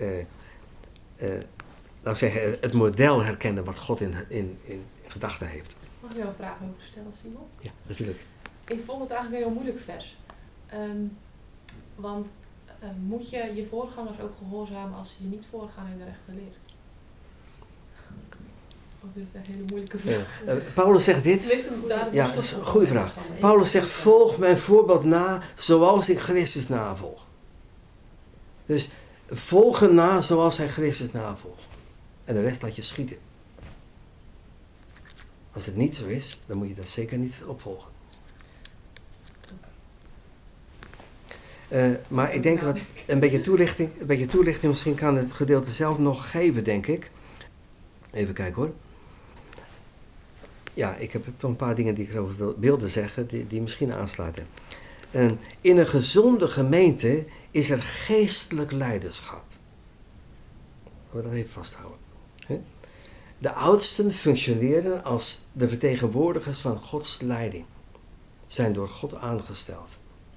het model herkennen wat God in gedachten heeft. Mag ik jou een vraag over stellen, Simon? Ja, natuurlijk. Ik vond het eigenlijk een heel moeilijk vers. Want moet je je voorgangers ook gehoorzamen als ze je niet voorgaan in de rechte leer? Of is het een hele moeilijke vraag? Paulus zegt dit. Ja, dat is een goede vraag. Paulus zegt, volg mijn voorbeeld na zoals ik Christus navolg. Dus volg hem na zoals hij Christus navolgt. En de rest laat je schieten. Als het niet zo is, dan moet je dat zeker niet opvolgen. Maar ik denk dat een beetje toelichting misschien kan het gedeelte zelf nog geven, denk ik. Even kijken hoor. Ja, ik heb toch een paar dingen die ik erover wilde zeggen, die misschien aansluiten. In een gezonde gemeente is er geestelijk leiderschap. Laten we dat even vasthouden. De oudsten functioneren als de vertegenwoordigers van Gods leiding. Zijn door God aangesteld.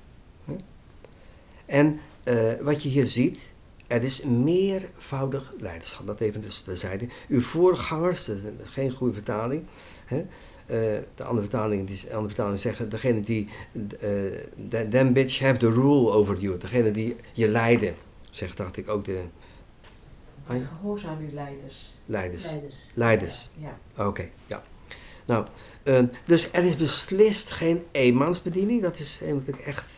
En wat je hier ziet, er is meervoudig leiderschap. Dat even dus terzijde. Uw voorgangers, dat is geen goede vertaling. De andere vertalingen zeggen, degene die, them which have the rule over you. Degene die je leiden. Zegt, dacht ik ook de... Gehoorzaam uw leiders. Leiders. Ja. Oké, ja. Nou, dus er is beslist geen eenmansbediening. Dat is wat ik echt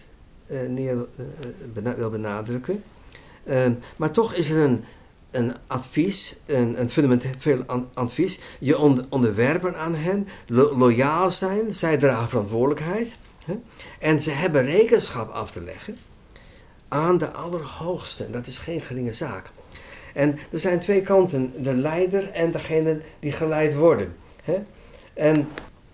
wil benadrukken. Maar toch is er een advies, een fundamenteel advies. Je onderwerpen aan hen, loyaal zijn, zij dragen verantwoordelijkheid. En ze hebben rekenschap af te leggen aan de Allerhoogste. Dat is geen geringe zaak. En er zijn twee kanten, de leider en degene die geleid worden. En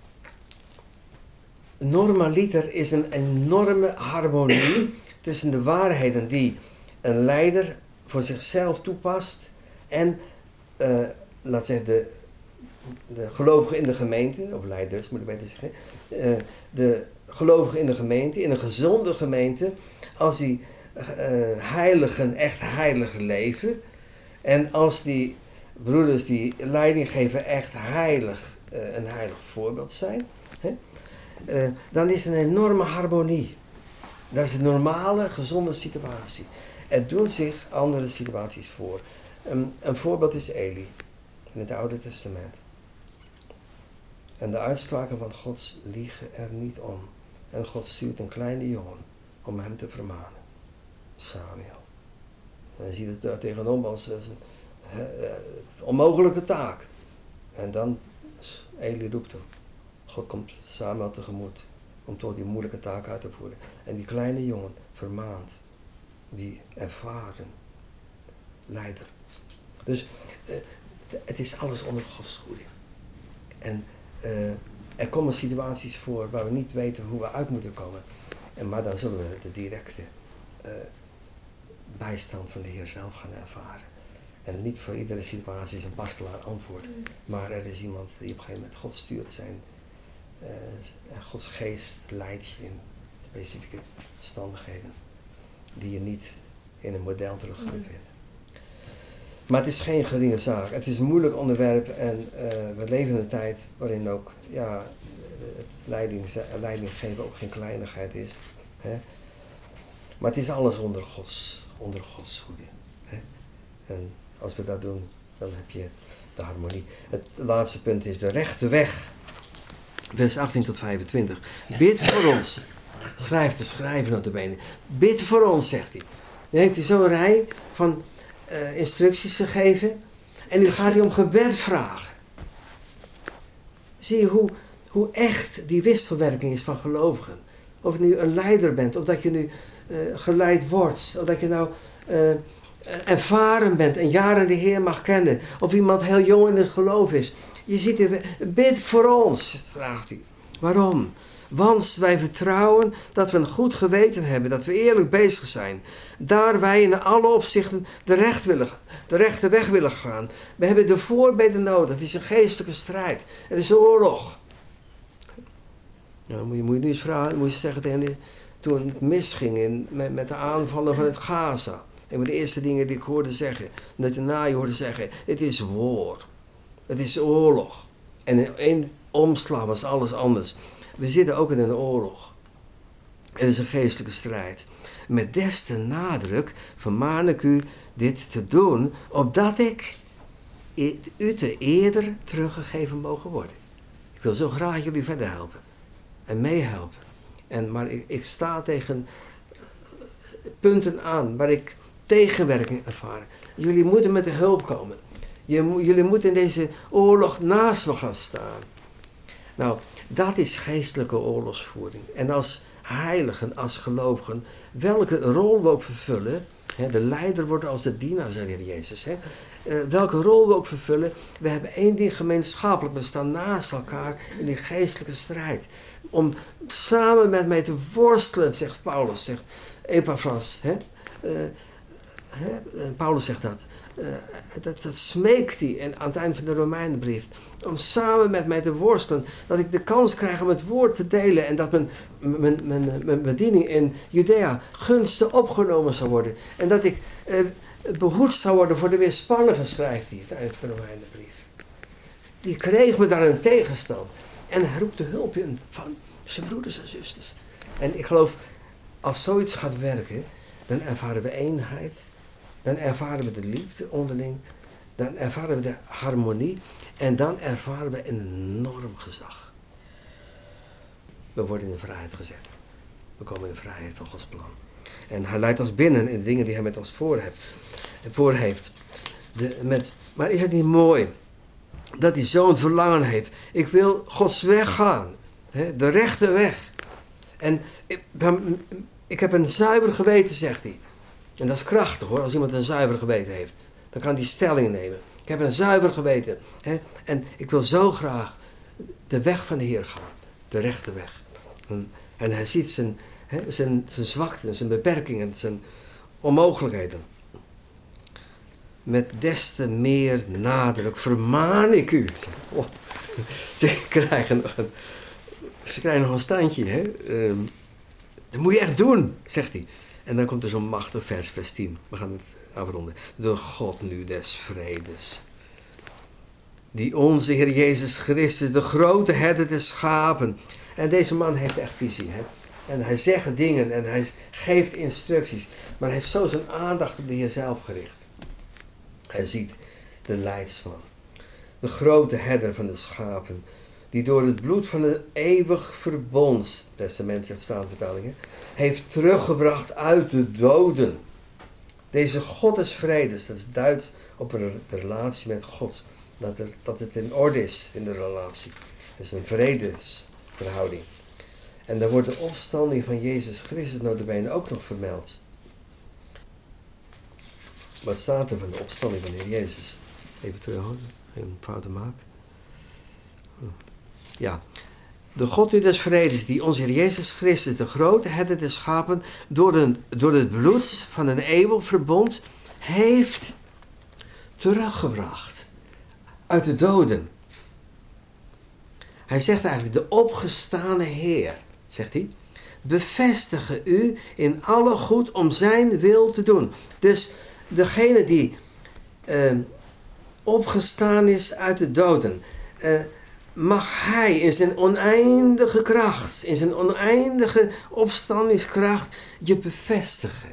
normaliter is een enorme harmonie tussen de waarheden die een leider voor zichzelf toepast en laat zeggen de gelovigen in de gemeente, of leiders moet ik beter zeggen, de gelovigen in de gemeente, in een gezonde gemeente, als die heiligen echt heilig leven en als die broeders die leiding geven echt heilig, een heilig voorbeeld zijn, dan is er een enorme harmonie. Dat is een normale, gezonde situatie. Er doen zich andere situaties voor. Een voorbeeld is Eli in het Oude Testament. En de uitspraken van God liegen er niet om. En God stuurt een kleine jongen om hem te vermanen. Samuel. En hij ziet het tegenom als een onmogelijke taak. En dan, Eli roept hem. God komt Samuel tegemoet om toch die moeilijke taak uit te voeren. En die kleine jongen vermaant die ervaren leider. Dus het is alles onder Gods goeding. En er komen situaties voor waar we niet weten hoe we uit moeten komen. Maar dan zullen we de directe bijstand van de Heer zelf gaan ervaren. En niet voor iedere situatie is een pasklaar antwoord. Maar er is iemand die op een gegeven moment God stuurt zijn. Gods geest leidt je in specifieke omstandigheden. Die je niet in een model terug kunt vinden. Maar het is geen geringe zaak. Het is een moeilijk onderwerp en we leven in een tijd waarin ook het leiding geven ook geen kleinigheid is. Maar het is alles onder Gods goede. En als we dat doen, dan heb je de harmonie. Het laatste punt is de rechte weg. Vers 18 tot 25. Bid voor ons. Schrijft de schrijver notabene. Bid voor ons, zegt hij. Dan heeft hij zo'n rij van instructies gegeven. En nu gaat hij om gebed vragen. Zie je hoe echt die wisselwerking is van gelovigen. Of je nu een leider bent, of dat je nu geleid wordt. Of dat je nou ervaren bent en jaren de Heer mag kennen. Of iemand heel jong in het geloof is. Je ziet het, bid voor ons, vraagt hij. Waarom? Want wij vertrouwen dat we een goed geweten hebben, dat we eerlijk bezig zijn. Daar wij in alle opzichten de rechte weg willen gaan. We hebben de voorbeden nodig. Het is een geestelijke strijd. Het is oorlog. Nou, moet je nu eens vragen, moet je zeggen tegen toen het misging met de aanvallen van het Gaza. Een van de eerste dingen die ik hoorde zeggen, dat je na je hoorde zeggen, het is war. Het is oorlog. En in één omslag was alles anders. We zitten ook in een oorlog. Het is een geestelijke strijd. Met des te nadruk vermaan ik u dit te doen, opdat ik u te eerder teruggegeven mogen worden. Ik wil zo graag jullie verder helpen. En meehelpen. Maar ik sta tegen punten aan waar ik tegenwerking ervaar. Jullie moeten met de hulp komen. Jullie moeten in deze oorlog naast me gaan staan. Nou, dat is geestelijke oorlogsvoering. En als heiligen, als gelovigen, welke rol we ook vervullen. De leider wordt als de dienaar, zei de Heer Jezus. Welke rol we ook vervullen, we hebben één ding gemeenschappelijk. We staan naast elkaar in die geestelijke strijd. Om samen met mij te worstelen, zegt Paulus, zegt Epaphras. Paulus zegt dat. Dat smeekt hij aan het eind van de Romeinenbrief. Om samen met mij te worstelen. Dat ik de kans krijg om het woord te delen. En dat mijn bediening in Judea gunstig opgenomen zou worden. En dat ik behoed zou worden voor de weerspannigen, schrijft hij aan het eind van de Romeinenbrief. Die kreeg me daar een tegenstand. En hij roept de hulp in van zijn broeders en zusters. En ik geloof, als zoiets gaat werken, dan ervaren we eenheid. Dan ervaren we de liefde onderling. Dan ervaren we de harmonie. En dan ervaren we een enorm gezag. We worden in de vrijheid gezet. We komen in de vrijheid van Gods plan. En hij leidt ons binnen in de dingen die hij met ons voor heeft. Maar is het niet mooi dat hij zo'n verlangen heeft? Ik wil Gods weg gaan. De rechte weg. En ik heb een zuiver geweten, zegt hij. En dat is krachtig hoor, als iemand een zuiver geweten heeft. Dan kan hij stelling nemen. Ik heb een zuiver geweten. En ik wil zo graag de weg van de Heer gaan. De rechte weg. En hij ziet zijn zwakten, zijn beperkingen, zijn onmogelijkheden. Met des te meer nadruk vermaan ik u. Oh, ze krijgen nog een standje. Dat moet je echt doen, zegt hij. En dan komt er zo'n machtig vers 10. We gaan het afronden. De God nu des vredes. Die onze Heer Jezus Christus, de grote herder des schapen. En deze man heeft echt visie. En hij zegt dingen en hij geeft instructies. Maar hij heeft zo zijn aandacht op de Heer zelf gericht. Hij ziet de leidsman. De grote herder van de schapen. Die door het bloed van een eeuwig verbond, testament zegt Statenvertalingen, heeft teruggebracht uit de doden. Deze God des vredes, dat duidt op de relatie met God. Dat het in orde is in de relatie. Het is een vredesverhouding. En daar wordt de opstanding van Jezus Christus nota bene ook nog vermeld. Wat staat er van de opstanding van de Heer Jezus? Even terug, geen fouten maken. Ja, de God nu des vredes, die onze Heer Jezus Christus, de grote herder des schapen, door het bloed van een eeuwig verbond, heeft teruggebracht uit de doden. Hij zegt eigenlijk, de opgestane Heer, zegt hij, bevestigen u in alle goed om zijn wil te doen. Dus degene die opgestaan is uit de doden, mag hij in zijn oneindige kracht, in zijn oneindige opstandingskracht je bevestigen.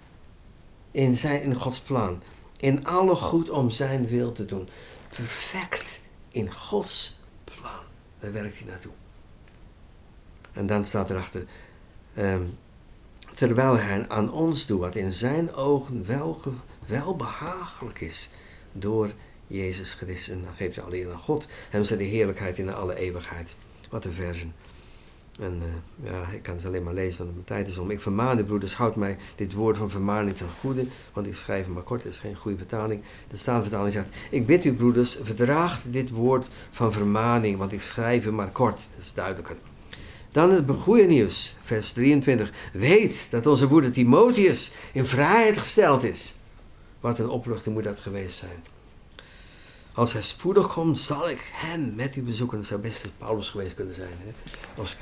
In Gods plan. In alle goed om zijn wil te doen. Perfect in Gods plan. Daar werkt hij naartoe. En dan staat erachter, terwijl hij aan ons doet wat in zijn ogen wel behagelijk is door Jezus Christus. En dan geeft hij alleen aan God. Hem zij de heerlijkheid in alle eeuwigheid. Wat een versen. En ik kan ze alleen maar lezen, want mijn tijd is om. Ik vermaan de broeders, houd mij dit woord van vermaning ten goede. Want ik schrijf hem maar kort, het is geen goede vertaling. De Statenvertaling zegt, ik bid u broeders, verdraagt dit woord van vermaning. Want ik schrijf hem maar kort, dat is duidelijker. Dan het goede nieuws, vers 23. Weet dat onze broeder Timotheus in vrijheid gesteld is. Wat een opluchting moet dat geweest zijn. Als hij spoedig komt, zal ik hem met u bezoeken. Dat zou best Paulus geweest kunnen zijn, hè, Oscar.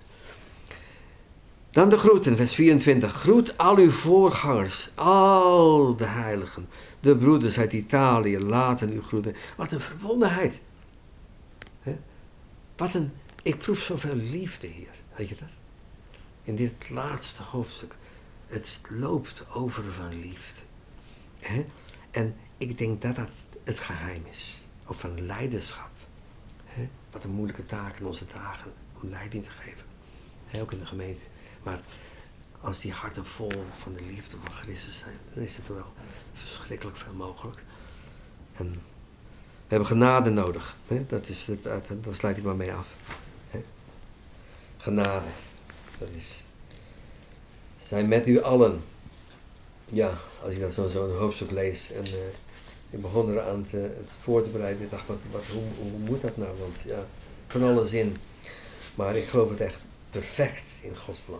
Dan de groeten, vers 24. Groet al uw voorgangers, al de heiligen. De broeders uit Italië laten u groeten. Wat een verbondenheid. Ik proef zoveel liefde hier. Weet je dat? In dit laatste hoofdstuk. Het loopt over van liefde. En ik denk dat dat het geheim is. Of van leiderschap. Wat een moeilijke taak in onze dagen. Om leiding te geven. Ook in de gemeente. Maar als die harten vol van de liefde van Christus zijn. Dan is het wel verschrikkelijk veel mogelijk. En we hebben genade nodig. Dat is het, daar sluit ik maar mee af. Genade. Dat is zijn met u allen. Ja, als je dat zo'n hoofdstuk leest en ik begon eraan het voor te bereiden. Ik dacht, hoe moet dat nou? Want ja, van alles in. Maar ik geloof het echt perfect in Gods plan.